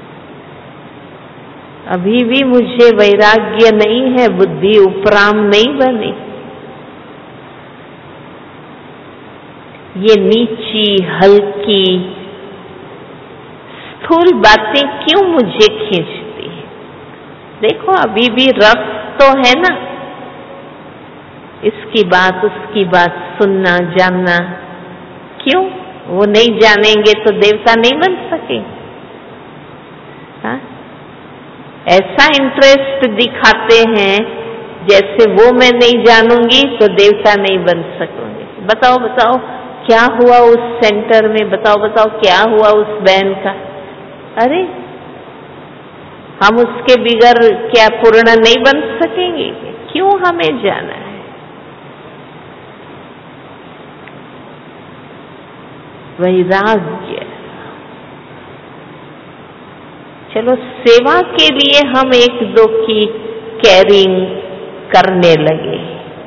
अभी भी मुझे वैराग्य नहीं है, बुद्धि उपराम नहीं बनी। ये नीची, हल्की, स्थूल बातें क्यों मुझे खींचती है? देखो अभी भी रस तो है ना, इसकी बात उसकी बात सुनना जानना। क्यों? वो नहीं जानेंगे तो देवता नहीं बन सके। हाँ? ऐसा इंटरेस्ट दिखाते हैं जैसे वो मैं नहीं जानूंगी तो देवता नहीं बन सकूंगी। बताओ बताओ क्या हुआ उस सेंटर में, बताओ बताओ क्या हुआ उस बहन का। अरे हम उसके बिगर क्या पूर्ण नहीं बन सकेंगे? क्यों हमें जाना है? वैराग्य। चलो सेवा के लिए हम एक दो की केयरिंग करने लगे,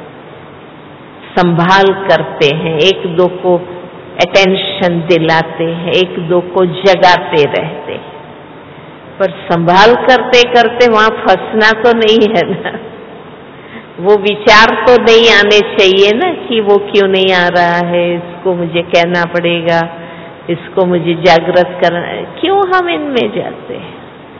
संभाल करते हैं, एक दो को अटेंशन दिलाते हैं, एक दो को जगाते रहते हैं, पर संभाल करते करते वहां फंसना तो नहीं है ना। वो विचार तो नहीं आने चाहिए ना कि वो क्यों नहीं आ रहा है, इसको मुझे कहना पड़ेगा, इसको मुझे जागृत करना है। क्यों हम इनमें जाते हैं?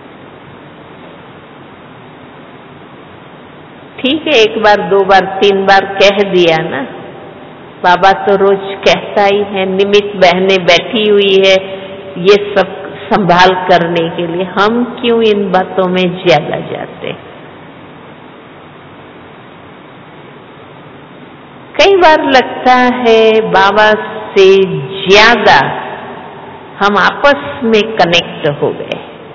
ठीक है, एक बार दो बार तीन बार कह दिया ना, बाबा तो रोज कहता ही है, निमित्त बहने बैठी हुई है ये सब संभाल करने के लिए। हम क्यों इन बातों में ज्यादा जाते? कई बार लगता है बाबा से ज्यादा हम आपस में कनेक्ट हो गए।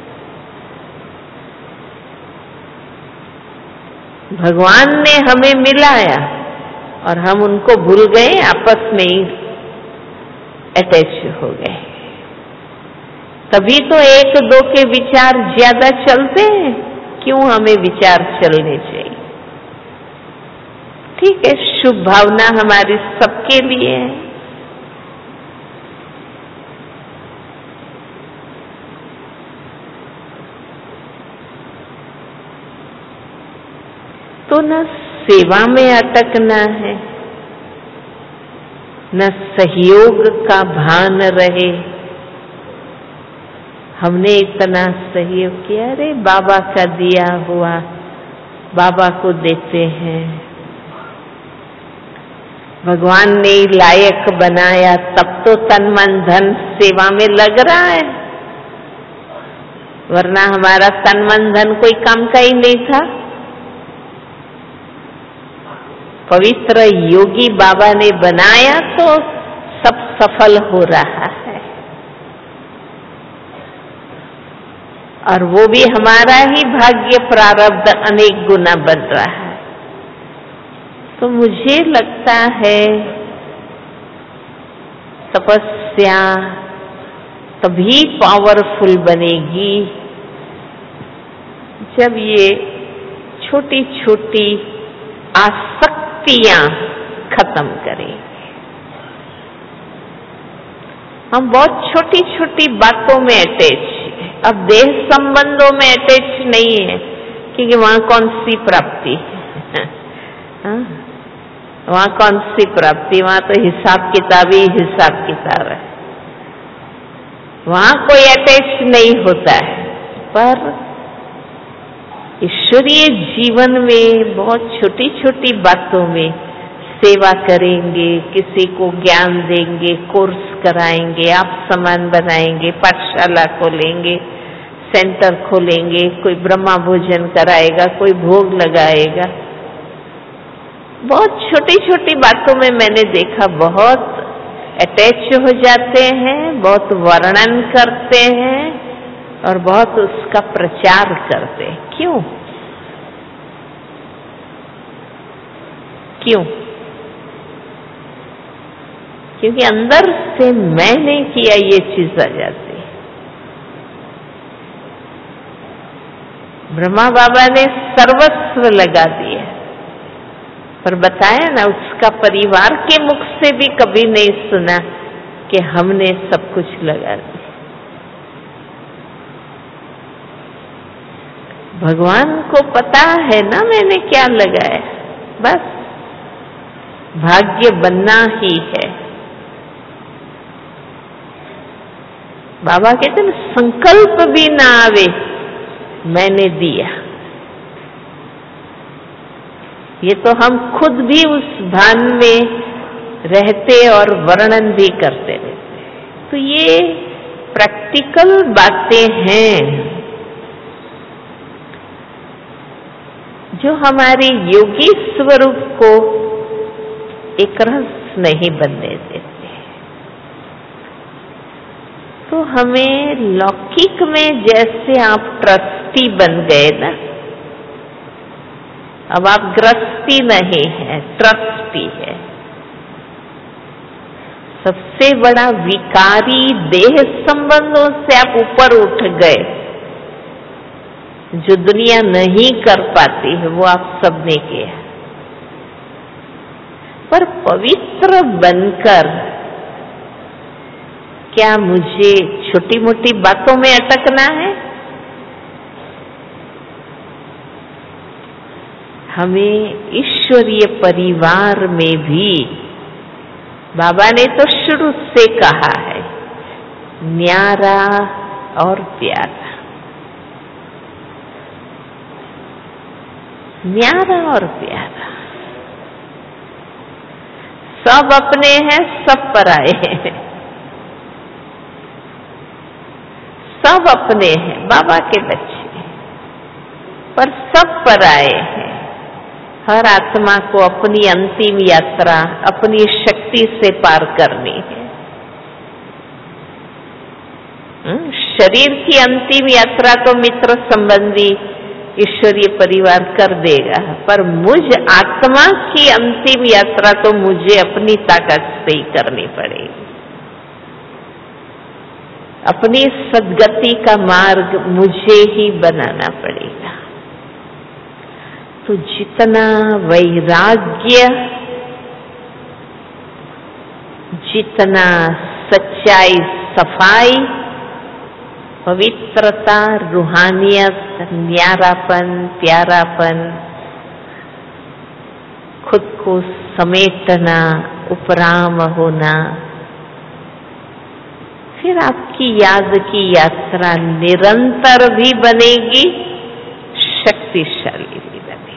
भगवान ने हमें मिलाया और हम उनको भूल गए, आपस में ही अटैच हो गए। तभी तो एक दो के विचार ज्यादा चलते हैं। क्यों हमें विचार चलने चाहिए? ठीक है, शुभ भावना हमारी सबके लिए है, तो न सेवा में अटकना है, न सहयोग का भान रहे। हमने इतना सहयोग किया, अरे बाबा का दिया हुआ बाबा को देते हैं, भगवान ने लायक बनाया तब तो तन मन धन सेवा में लग रहा है, वरना हमारा तन मन धन कोई काम का ही नहीं था। पवित्र योगी बाबा ने बनाया तो सब सफल हो रहा है, और वो भी हमारा ही भाग्य प्रारब्ध अनेक गुना बन रहा है। तो मुझे लगता है तपस्या तभी पावरफुल बनेगी जब ये छोटी छोटी आसक्तियां खत्म करेंगे। हम बहुत छोटी छोटी बातों में अटैच हैं। अब देह संबंधों में अटैच नहीं है, क्योंकि वहां कौन सी प्राप्ति है? वहां कौन सी प्राप्ति? वहां तो हिसाब किताब ही हिसाब किताब है, वहां कोई अटैच नहीं होता है। पर ईश्वरीय जीवन में बहुत छोटी छोटी बातों में सेवा करेंगे, किसी को ज्ञान देंगे, कोर्स कराएंगे, आप समान बनाएंगे, पाठशाला खोलेंगे, सेंटर खोलेंगे, कोई ब्रह्मा भोजन कराएगा, कोई भोग लगाएगा। बहुत छोटी छोटी बातों में मैंने देखा बहुत अटैच हो जाते हैं, बहुत वर्णन करते हैं और बहुत उसका प्रचार करते हैं। क्यों? क्यों? क्योंकि अंदर से मैंने किया ये चीज आ जाती है। ब्रह्मा बाबा ने सर्वस्व लगा दिया, पर बताया ना, उसका परिवार के मुख से भी कभी नहीं सुना कि हमने सब कुछ लगा दिया। भगवान को पता है ना मैंने क्या लगाया, बस भाग्य बनना ही है। बाबा कहते हैं संकल्प भी ना आवे, मैंने दिया। ये तो हम खुद भी उस भान में रहते और वर्णन भी करते रहते। तो ये प्रैक्टिकल बातें हैं जो हमारे योगी स्वरूप को एक रस नहीं बनने देते। तो हमें लौकिक में जैसे आप ट्रस्टी बन गए ना, अब आप ग्रस्ती नहीं है, ट्रस्टी है। सबसे बड़ा विकारी देह संबंधों से आप ऊपर उठ गए, जो दुनिया नहीं कर पाती है वो आप सबने किया। पर पवित्र बनकर क्या मुझे छोटी मोटी बातों में अटकना है? हमें ईश्वरीय परिवार में भी बाबा ने तो शुरू से कहा है, न्यारा और प्यारा। न्यारा और प्यारा, सब अपने हैं, सब पराए हैं। सब अपने हैं, बाबा के बच्चे, पर सब पराए हैं। हर आत्मा को अपनी अंतिम यात्रा अपनी शक्ति से पार करनी है। शरीर की अंतिम यात्रा तो मित्र संबंधी ईश्वरीय परिवार कर देगा, पर मुझ आत्मा की अंतिम यात्रा तो मुझे अपनी ताकत से ही करनी पड़ेगी। अपनी सद्गति का मार्ग मुझे ही बनाना पड़ेगा। तो जितना वैराग्य, जितना सच्चाई, सफाई, पवित्रता, रूहानियत, न्यारापन, प्यारापन, खुद को समेटना, उपराम होना, फिर आपकी याद की यात्रा निरंतर भी बनेगी, शक्तिशाली भी बनेगी।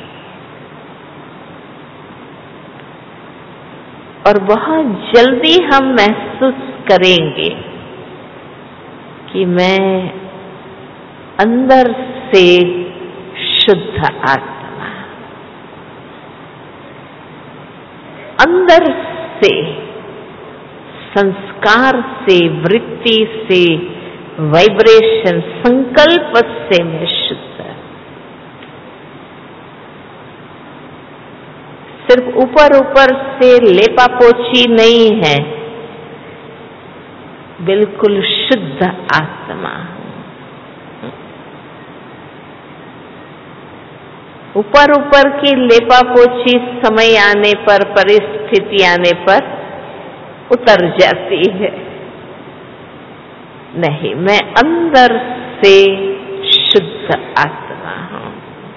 और बहुत जल्दी हम महसूस करेंगे कि मैं अंदर से शुद्ध आत्मा, अंदर से, संस्कार से, वृत्ति से, वाइब्रेशन, संकल्प से मैं शुद्ध। सिर्फ ऊपर ऊपर से लेपा पोछी नहीं है, बिल्कुल शुद्ध आत्मा। ऊपर ऊपर की लेपापोछी समय आने पर, परिस्थिति आने पर उतर जाती है। नहीं, मैं अंदर से शुद्ध आत्मा हूं।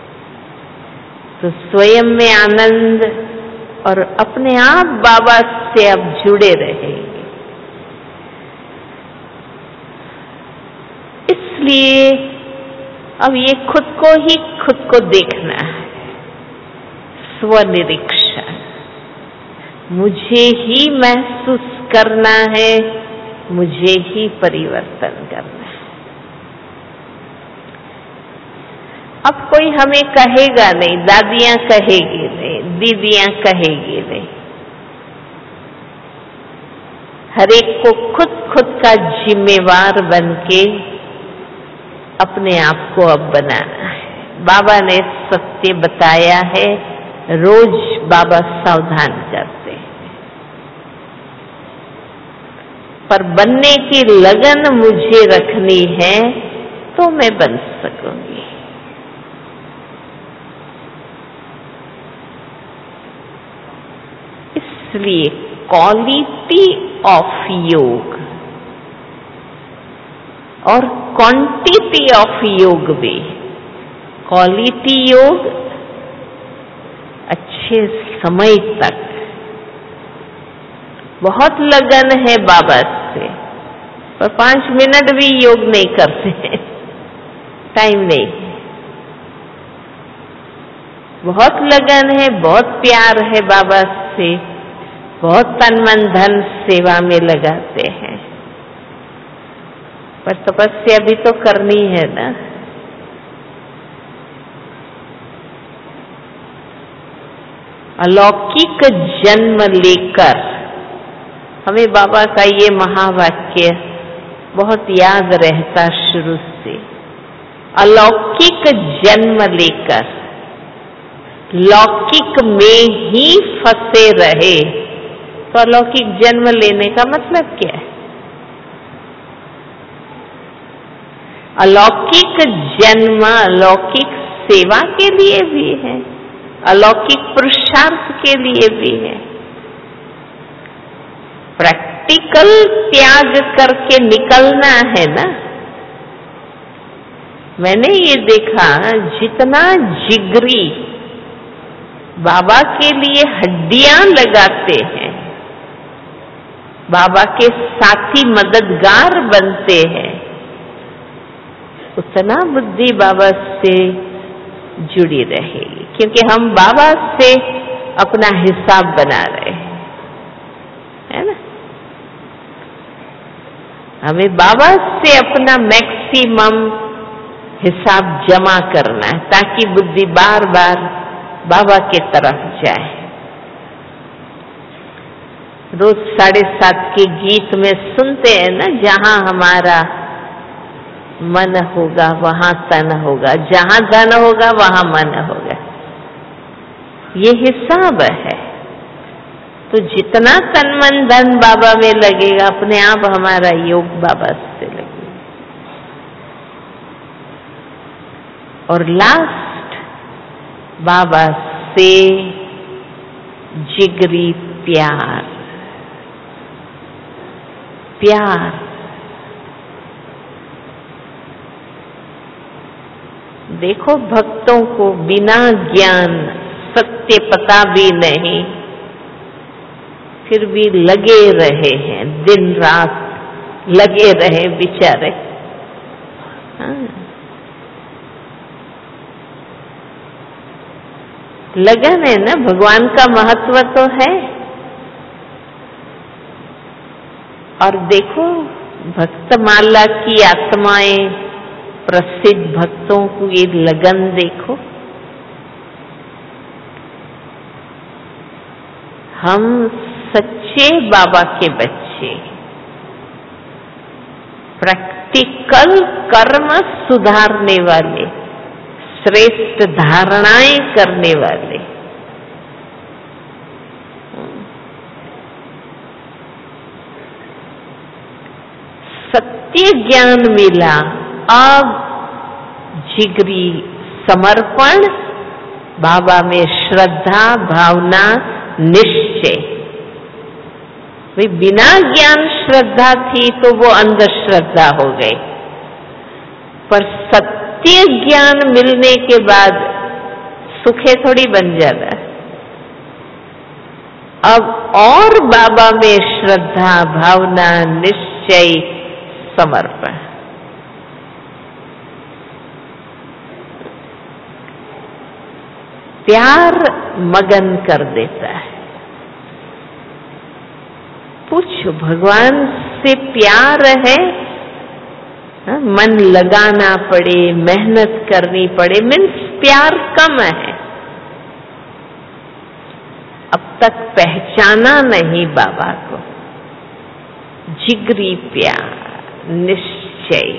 तो स्वयं में आनंद और अपने आप बाबा से अब जुड़े रहेंगे। इसलिए अब ये खुद को देखना है, स्वनिरीक्षण। मुझे ही महसूस करना है, मुझे ही परिवर्तन करना है। अब कोई हमें कहेगा नहीं, दादियां कहेगी नहीं, दीदियां कहेगी नहीं। हर एक को खुद का जिम्मेवार बनके अपने आप को अब बनाना है। बाबा ने सत्य बताया है, रोज बाबा सावधान करते हैं, पर बनने की लगन मुझे रखनी है तो मैं बन सकूंगी। इसलिए क्वालिटी ऑफ योग और क्वांटिटी ऑफ योग भी। क्वालिटी योग अच्छे समय तक, बहुत लगन है बाबा से, पर 5 मिनट भी योग नहीं करते, टाइम नहीं। बहुत लगन है, बहुत प्यार है बाबा से, बहुत तन मन धन सेवा में लगाते हैं, पर तपस्या भी तो करनी है ना। अलौकिक जन्म लेकर, हमें बाबा का ये महावाक्य बहुत याद रहता शुरू से। अलौकिक जन्म लेकर लौकिक में ही फंसे रहे, तो अलौकिक जन्म लेने का मतलब क्या है? अलौकिक जन्म अलौकिक सेवा के लिए भी है, अलौकिक पुरुषार्थ के लिए भी है। प्रैक्टिकल त्याग करके निकलना है ना। मैंने ये देखा, जितना जिगरी बाबा के लिए हड्डियां लगाते हैं, बाबा के साथी मददगार बनते हैं, उतना बुद्धि बाबा से जुड़ी रहेगी, क्योंकि हम बाबा से अपना हिसाब बना रहे हैं, है ना। हमें बाबा से अपना मैक्सिमम हिसाब जमा करना है, ताकि बुद्धि बार बार बाबा के तरफ जाए। रोज 7:30 के गीत में सुनते हैं ना, जहां हमारा मन होगा वहां तन होगा, जहां धन होगा वहां मन होगा। ये हिसाब है। तो जितना तन मन धन बाबा में लगेगा, अपने आप हमारा योग बाबा से लगेगा। और लास्ट, बाबा से जिगरी प्यार। प्यार देखो, भक्तों को बिना ज्ञान सत्य पता भी नहीं, फिर भी लगे रहे हैं, दिन रात लगे रहे बेचारे। हाँ। लगन है ना, भगवान का महत्व तो है। और देखो, भक्तमाला की आत्माएं, प्रसिद्ध भक्तों को ये लगन देखो। हम सच्चे बाबा के बच्चे, प्रैक्टिकल कर्म सुधारने वाले, श्रेष्ठ धारणाएं करने वाले। सत्य ज्ञान मिला, अब जिगरी समर्पण, बाबा में श्रद्धा, भावना, निश्चय। भाई बिना ज्ञान श्रद्धा थी तो वो अंधश्रद्धा हो गई, पर सत्य ज्ञान मिलने के बाद सुखे थोड़ी बन जाता है। अब और बाबा में श्रद्धा, भावना, निश्चय, समर्पण। प्यार मगन कर देता है। पूछो, भगवान से प्यार है, मन लगाना पड़े, मेहनत करनी पड़े, मीन्स प्यार कम है। अब तक पहचाना नहीं बाबा को। जिगरी प्यार, निश्चय,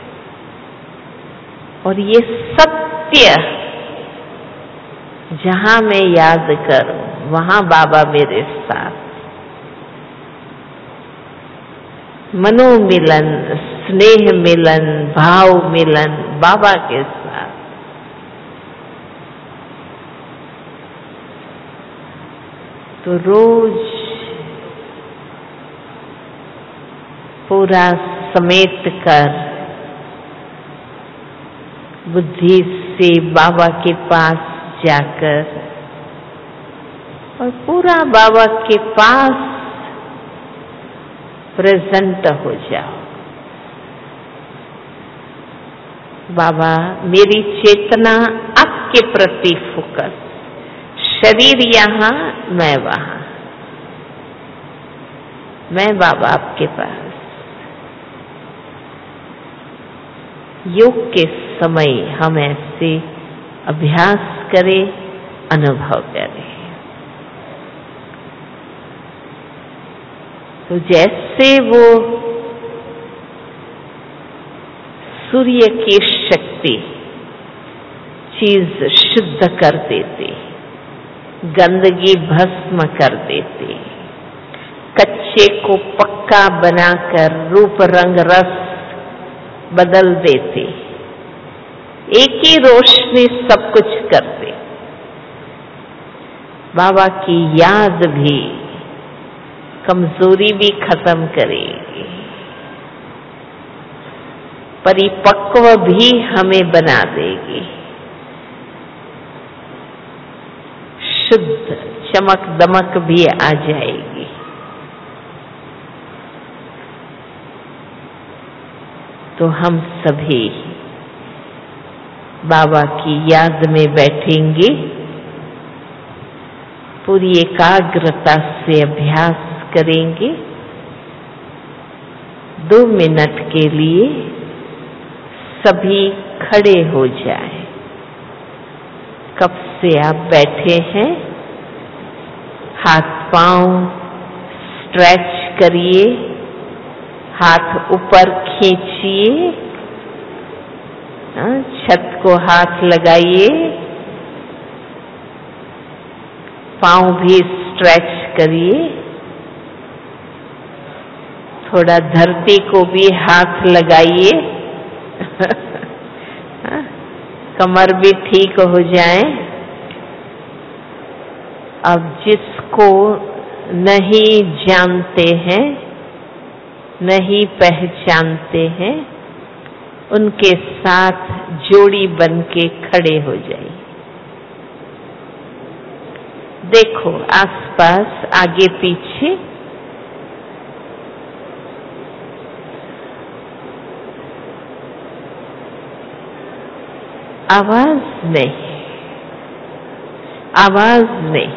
और ये सत्य जहां मैं याद करूं वहां बाबा मेरे साथ। मनोमिलन, स्नेह मिलन, भाव मिलन बाबा के साथ। तो रोज पूरा समेट कर बुद्धि से बाबा के पास जाकर और पूरा बाबा के पास प्रेजेंट हो जाओ। बाबा, मेरी चेतना आपके प्रति फोकस, शरीर यहाँ, मैं वहां, मैं बाबा आपके पास। योग के समय हम ऐसे अभ्यास करें, अनुभव करें। तो जैसे वो सूर्य की शक्ति चीज शुद्ध कर देती, गंदगी भस्म कर देती, कच्चे को पक्का बनाकर रूप रंग रस बदल देती, एक ही रोशनी सब कुछ करती। बाबा की याद भी कमजोरी भी खत्म करेगी, परिपक्व भी हमें बना देगी, शुद्ध चमक दमक भी आ जाएगी। तो हम सभी बाबा की याद में बैठेंगे, पूरी एकाग्रता से अभ्यास करेंगे। 2 मिनट के लिए सभी खड़े हो जाएं। कब से आप बैठे हैं, हाथ पांव स्ट्रेच करिए, हाथ ऊपर खींचिए, छत को हाथ लगाइए, पांव भी स्ट्रेच करिए, थोड़ा धरती को भी हाथ लगाइए, कमर भी ठीक हो जाए। अब जिसको नहीं जानते हैं, नहीं पहचानते हैं, उनके साथ जोड़ी बन के खड़े हो जाइए। देखो आसपास, आगे पीछे, आवाज नहीं, आवाज नहीं।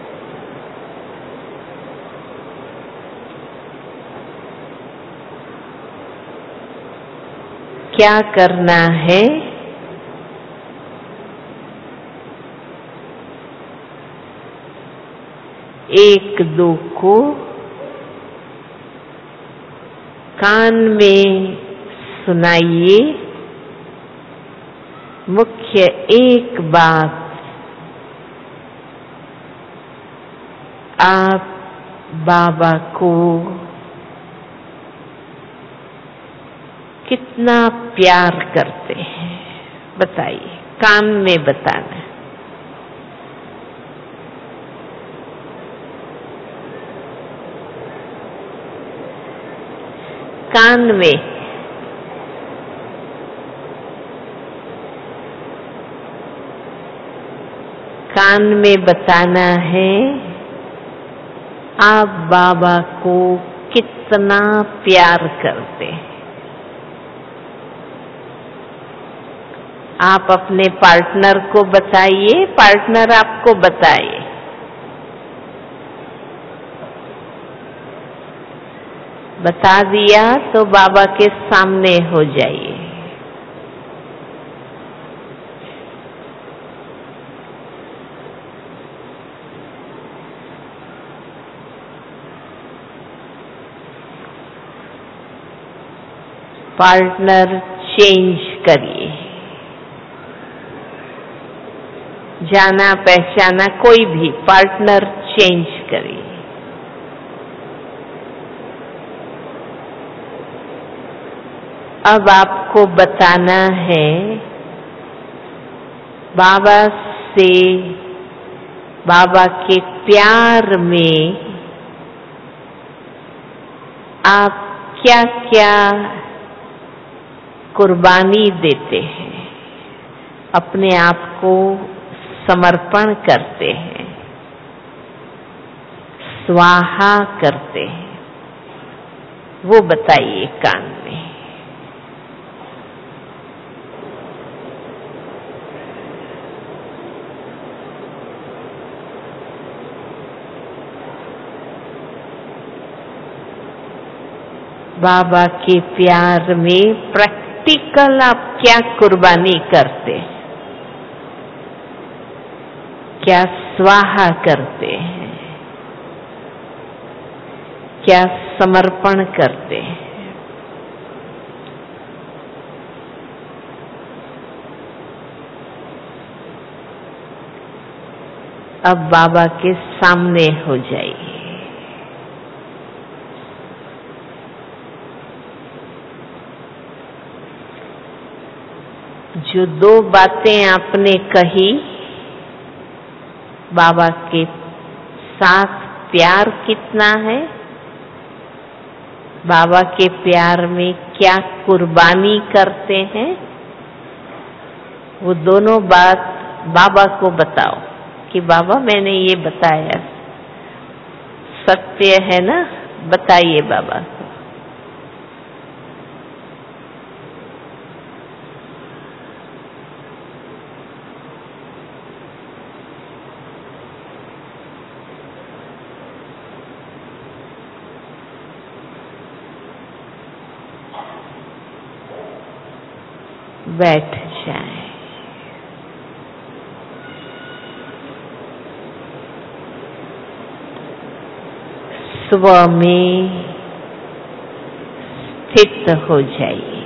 क्या करना है, एक दो को कान में सुनाइए। मुख्य एक बात, आप बाबा को कितना प्यार करते हैं, बताइए, कान में बताना। कान में। कान में बताना है आप बाबा को कितना प्यार करते हैं। आप अपने पार्टनर को बताइए, पार्टनर आपको बताए। बता दिया तो बाबा के सामने हो जाइए। पार्टनर चेंज करिए। जाना पहचाना कोई भी पार्टनर चेंज करिए। अब आपको बताना है बाबा से, बाबा के प्यार में आप क्या क्या कुर्बानी देते हैं, अपने आप को समर्पण करते हैं, स्वाहा करते हैं, वो बताइए कान में। बाबा के प्यार में प्रैक्टिकल आप क्या कुर्बानी करते हैं, क्या स्वाहा करते हैं, क्या समर्पण करते हैं। अब बाबा के सामने हो जाइए। जो दो बातें आपने कही, बाबा के साथ प्यार कितना है, बाबा के प्यार में क्या कुर्बानी करते हैं, वो दोनों बात बाबा को बताओ कि बाबा मैंने ये बताया सत्य है ना, बताइए बाबा को। बैठ जाए। स्व में स्थित हो जाइए।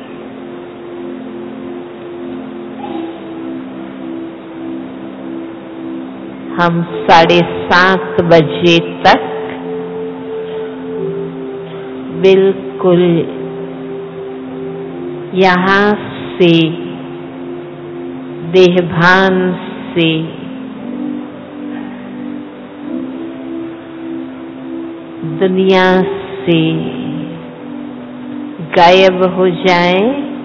हम 7:30 बजे तक बिल्कुल यहाँ से, देहभान से दुनिया से गायब हो जाएं,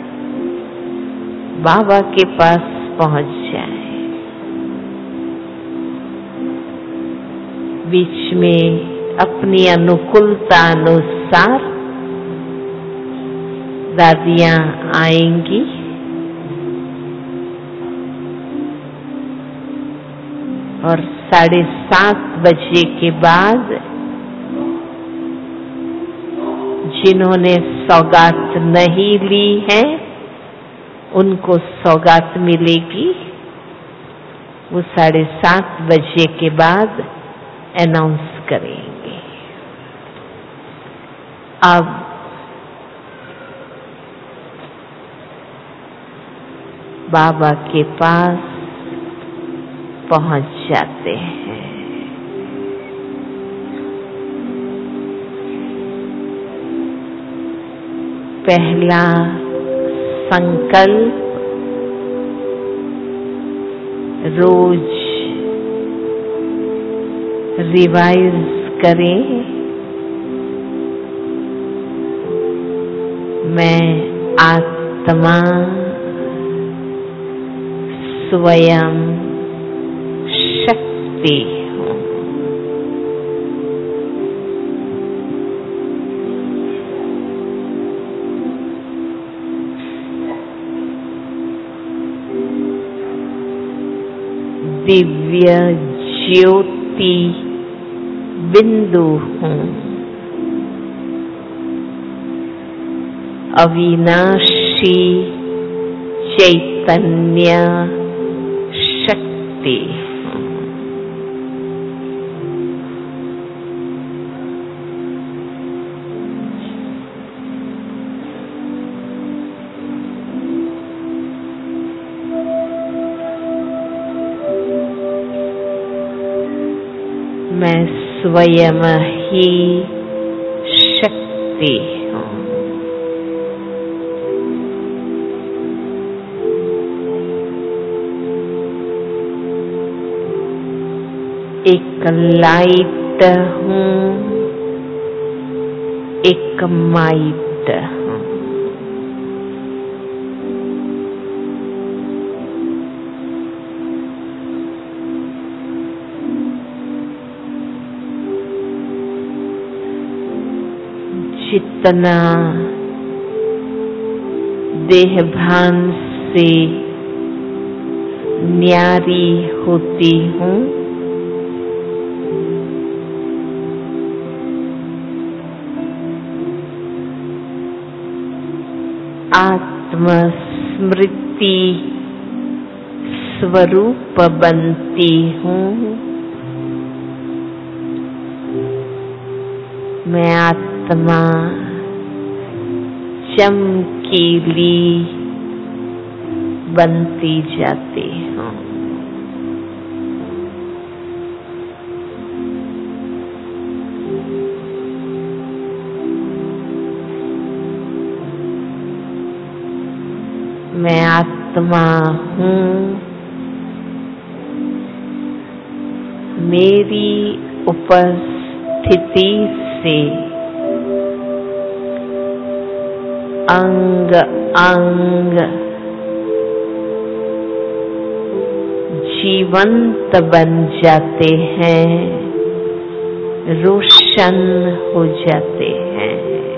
बाबा के पास पहुंच जाएं। बीच में अपनी अनुकूलता अनुसार दादियां आएंगी और 7:30 बजे के बाद जिन्होंने सौगात नहीं ली है उनको सौगात मिलेगी। वो 7:30 बजे के बाद अनाउंस करेंगे। अब बाबा के पास पहुंच जाते हैं। पहला संकल्प, रोज रिवाइज करें। मैं आत्मा स्वयं शक्ति हूँ। दिव्य ज्योति बिंदु हूँ। अविनाशी चैतन्य शक्ति हूँ। मैं स्वयं ही शक्ति हूँ। एक लाइट हूँ, एक माइट हूँ। जितना देहभान से न्यारी होती हूँ, आत्मस्मृति स्वरूप बनती हूँ। मैं आत्मा चमकीली बनती जाती हूँ। मैं आत्मा हूँ। मेरी उपस्थिति से अंग अंग जीवंत बन जाते हैं, रोशन हो जाते हैं।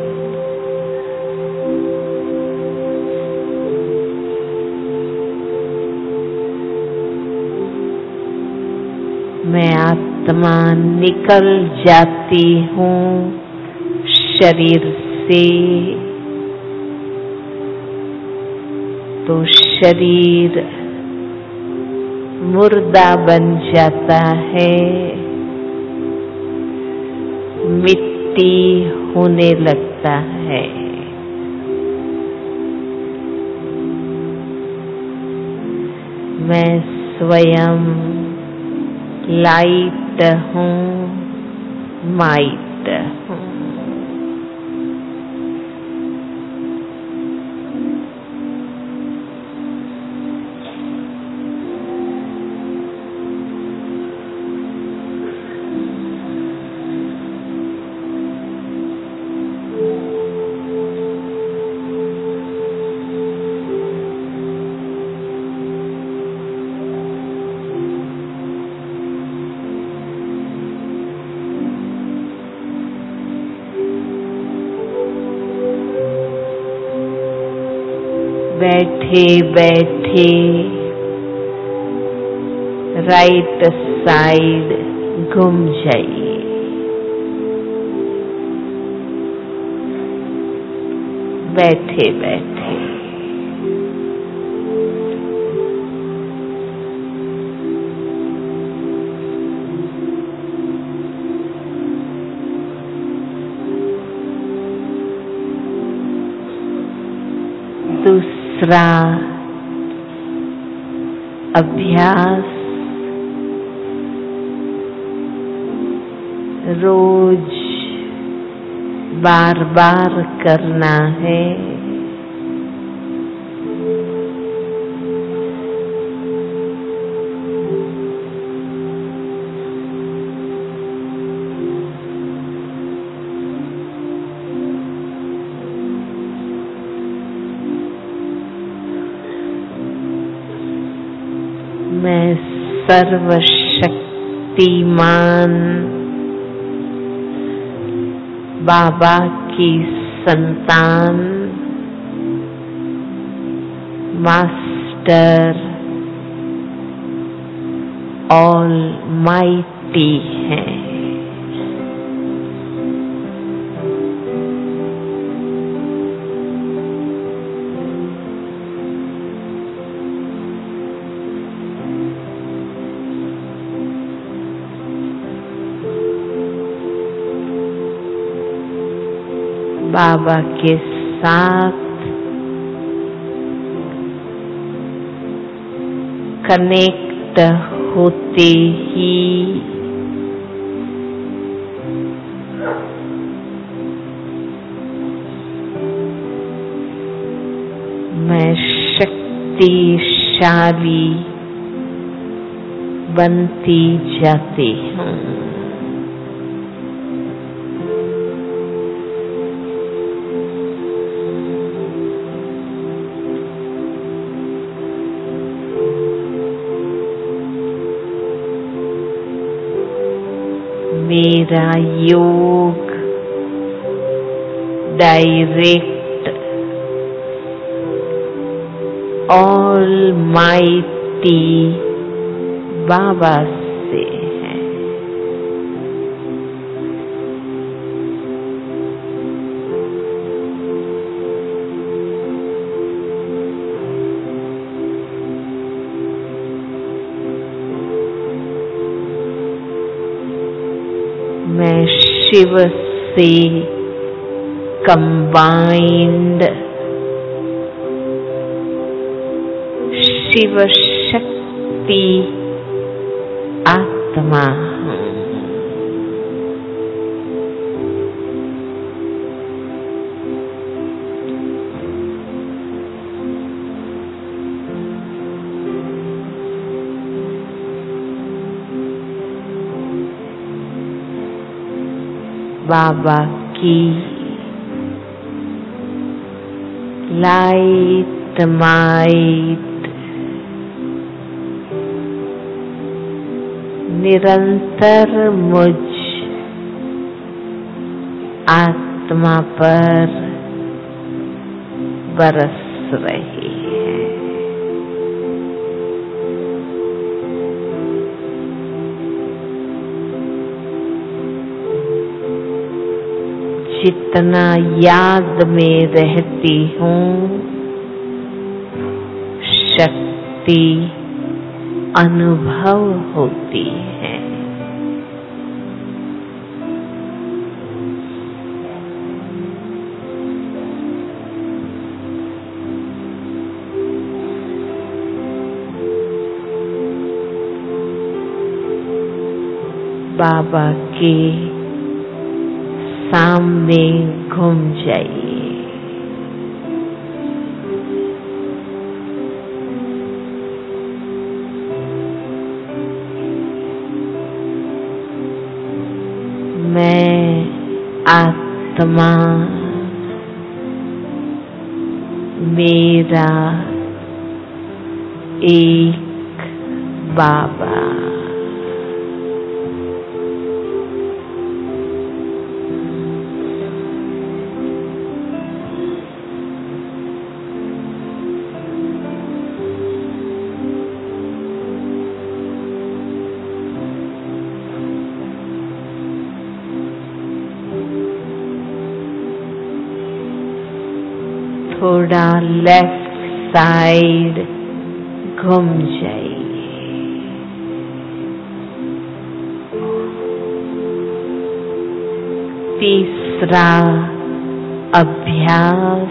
मैं आत्मा निकल जाती हूँ शरीर से, तो शरीर मुर्दा बन जाता है, मिट्टी होने लगता है। मैं स्वयं लाइट हूँ, माइट हूँ। बैठे बैठे राइट साइड घूम जाइए। बैठे बैठे दूसरा अभ्यास रोज बार बार करना है। मैं सर्वशक्तिमान बाबा की संतान, मास्टर ऑलमाइटी हैं। बाबा के साथ कनेक्ट होते ही मैं शक्तिशाली बनती जाती हूँ। मेरा योग डायरेक्ट ऑलमाइटी बाबा से है। मैं शिव से कंबाइंड शिव शक्ति आत्मा हूँ। बाबा की लाइट माइट निरंतर मुझ आत्मा पर बरस रही है। जितना याद में रहती हूँ, शक्ति अनुभव होती है। बाबा के सामने घूम जाइए। मैं आत्मा, मेरा एक बाबा। थोड़ा लेफ्ट साइड घूम जाइए। तीसरा अभ्यास,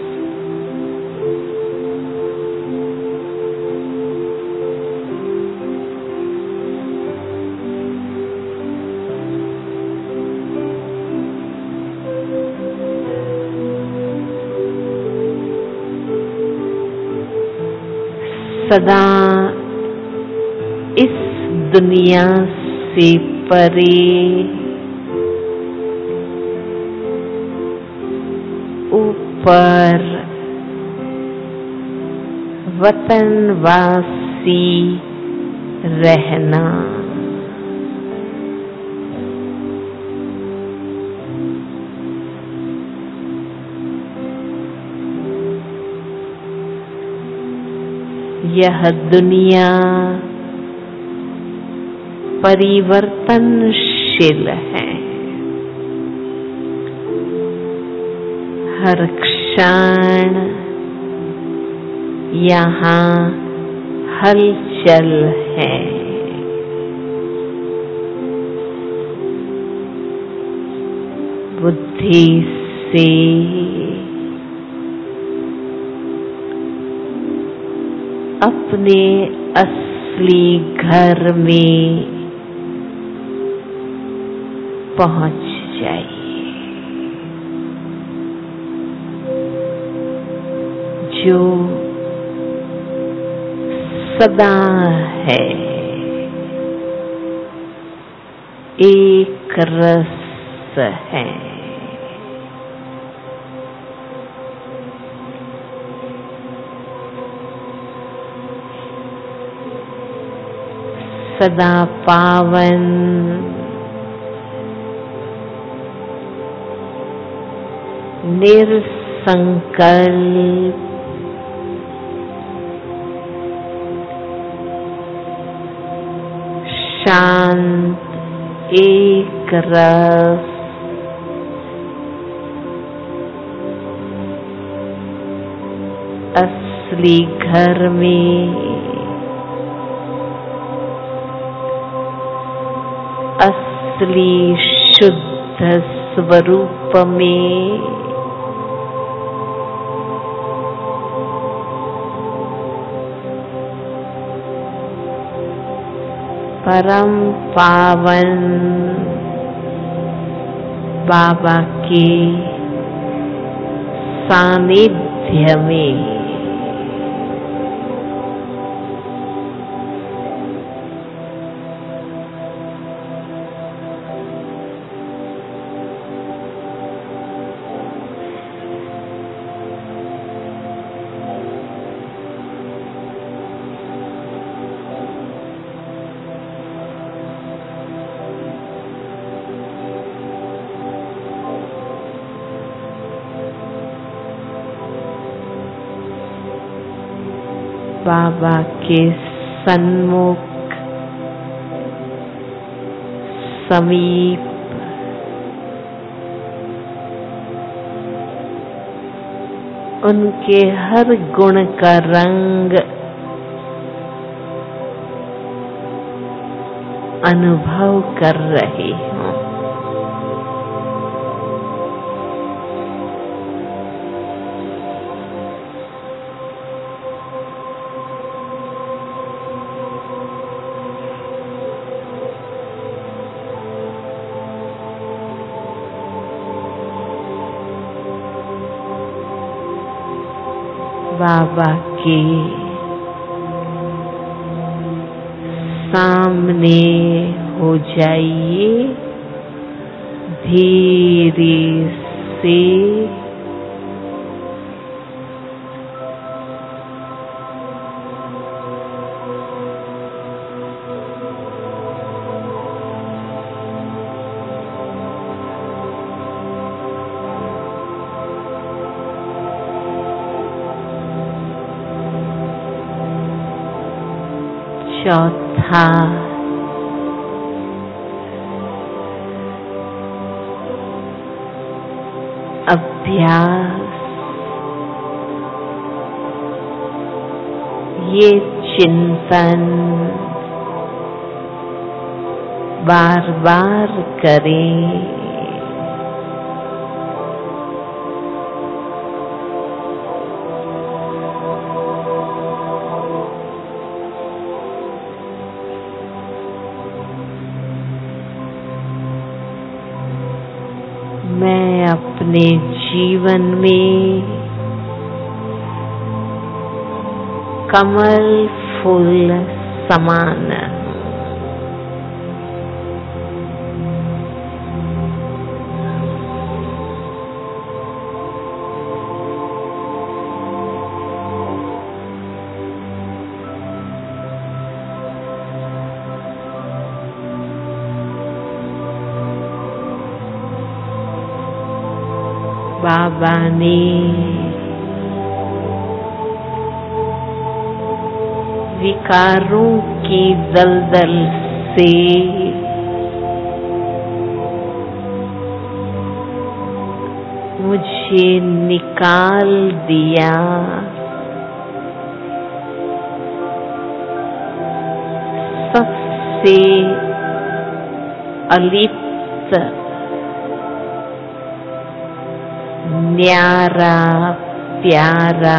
सदा इस दुनिया से परे ऊपर वतनवासी रहना। यह दुनिया परिवर्तनशील है। हर क्षण यहाँ हलचल है। बुद्धि से अपने असली घर में पहुंच जाइए, जो सदा है, एक रस है। सदा पावन, निरसंकल्प, शांत, एक रस, असली घर में, असली शुद्ध स्वरूप में परम पावन बाबा के सानिध्य में बाबा के सन्मुख समीप उनके हर गुण का रंग अनुभव कर रही हूँ। बाबा के सामने हो जाइए, धीरे से चौथा अभ्यास, ये चिंतन बार बार करें। मैं अपने जीवन में कमल फूल समान हूँ। बाबा ने विकारों की दलदल से मुझे निकाल दिया। सबसे अलिप्त न्यारा प्यारा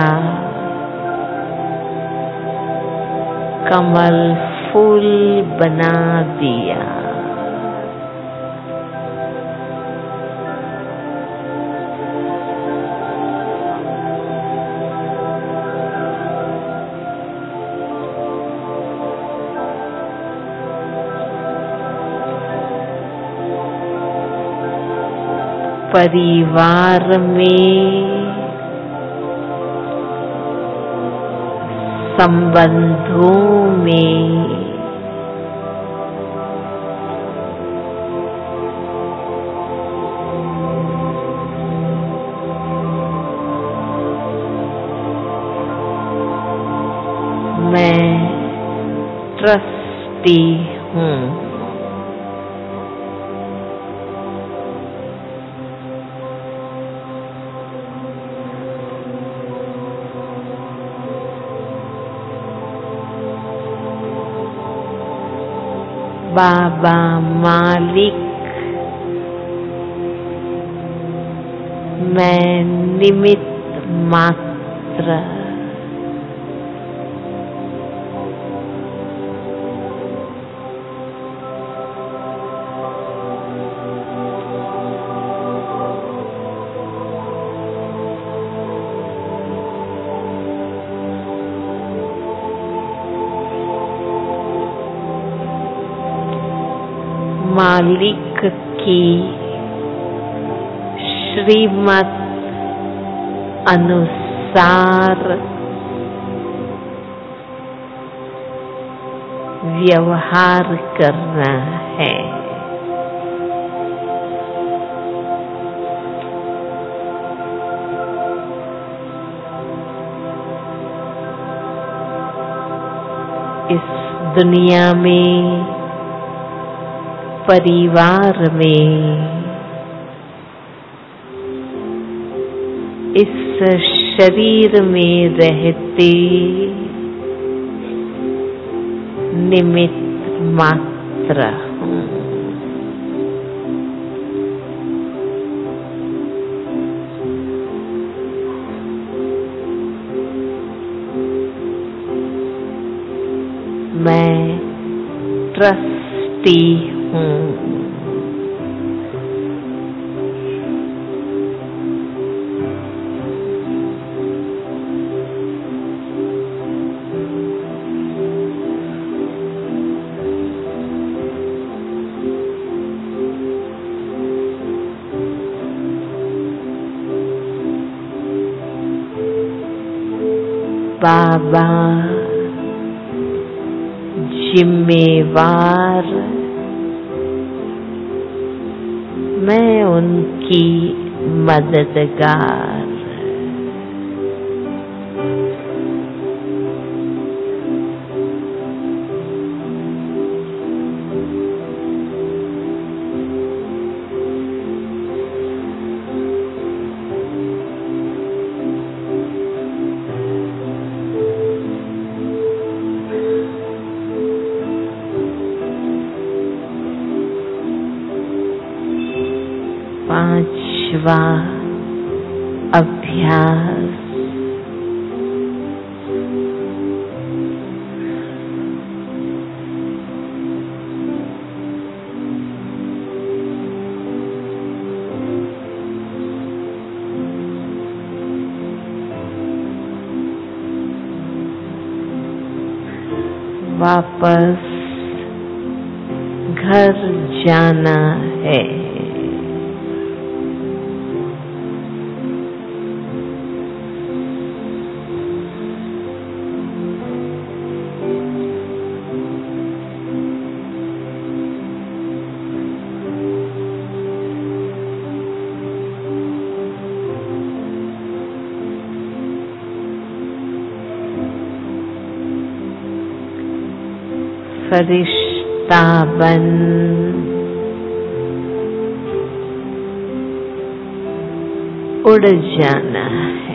कमल फूल बना दिया। परिवार में संबंधों में मैं ट्रस्टी हूँ। बाबा मालिक, मैं निमित्त मात्र। मालिक की श्रीमत अनुसार व्यवहार करना है। इस दुनिया में, परिवार में, इस शरीर में रहते निमित्त मात्र हूँ। मैं ट्रस्टी हूँ। बाबा जिम्मेवार, मैं उनकी मददगार। पांचवा अभ्यास। वापस घर जाना है। फरिश्ता बन उड़ जाना है।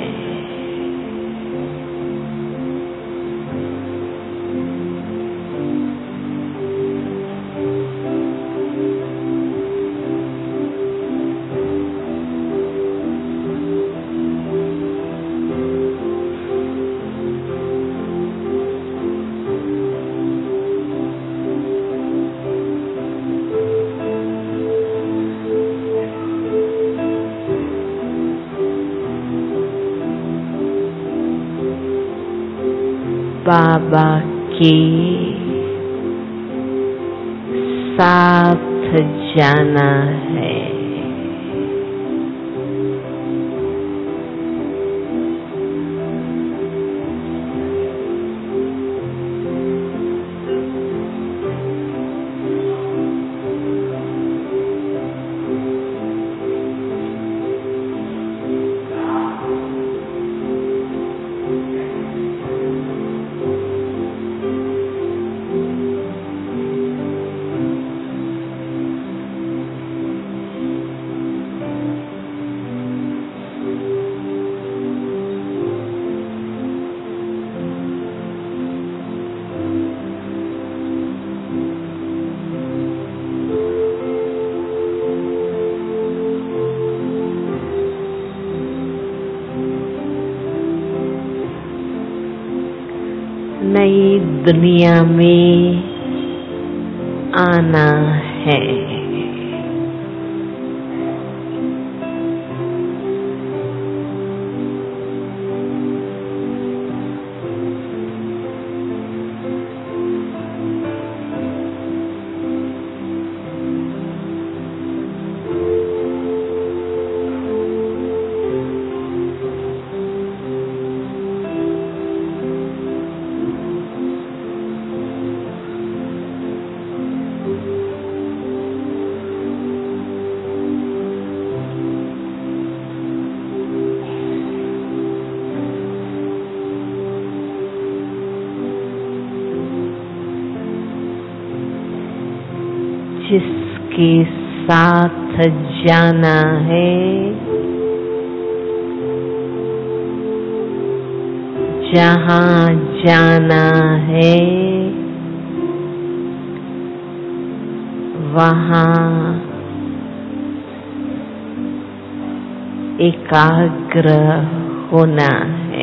बाबा के साथ जाना है। नई दुनिया में आना है। जिसके साथ जाना है, जहाँ जाना है, वहाँ एकाग्र होना है।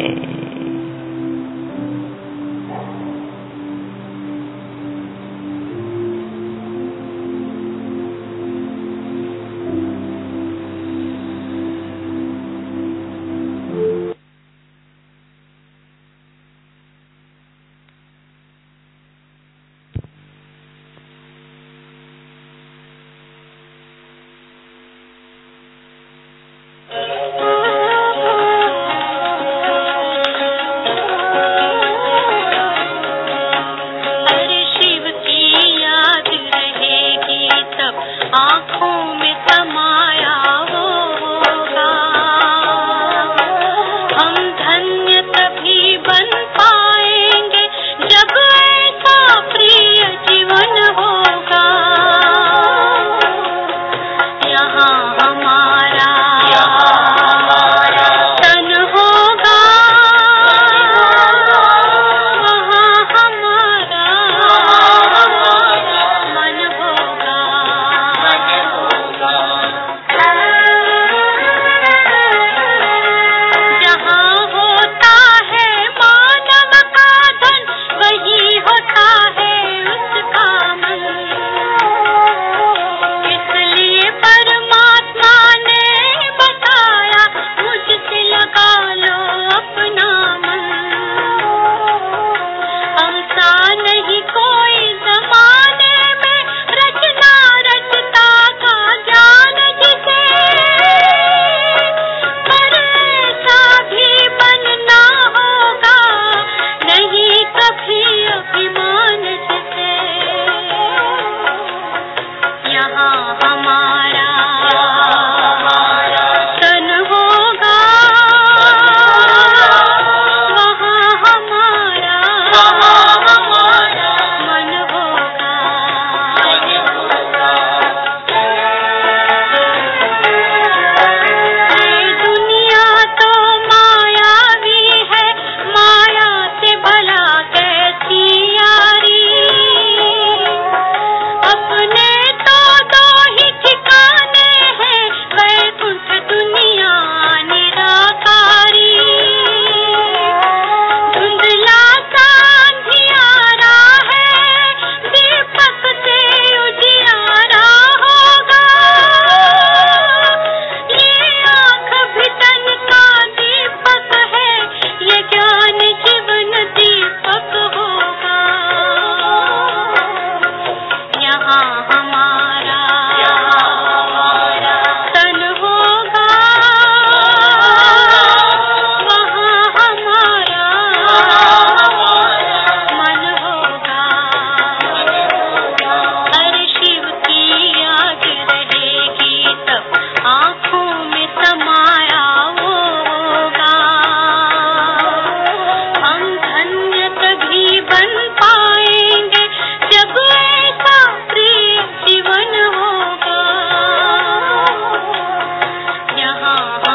हाँ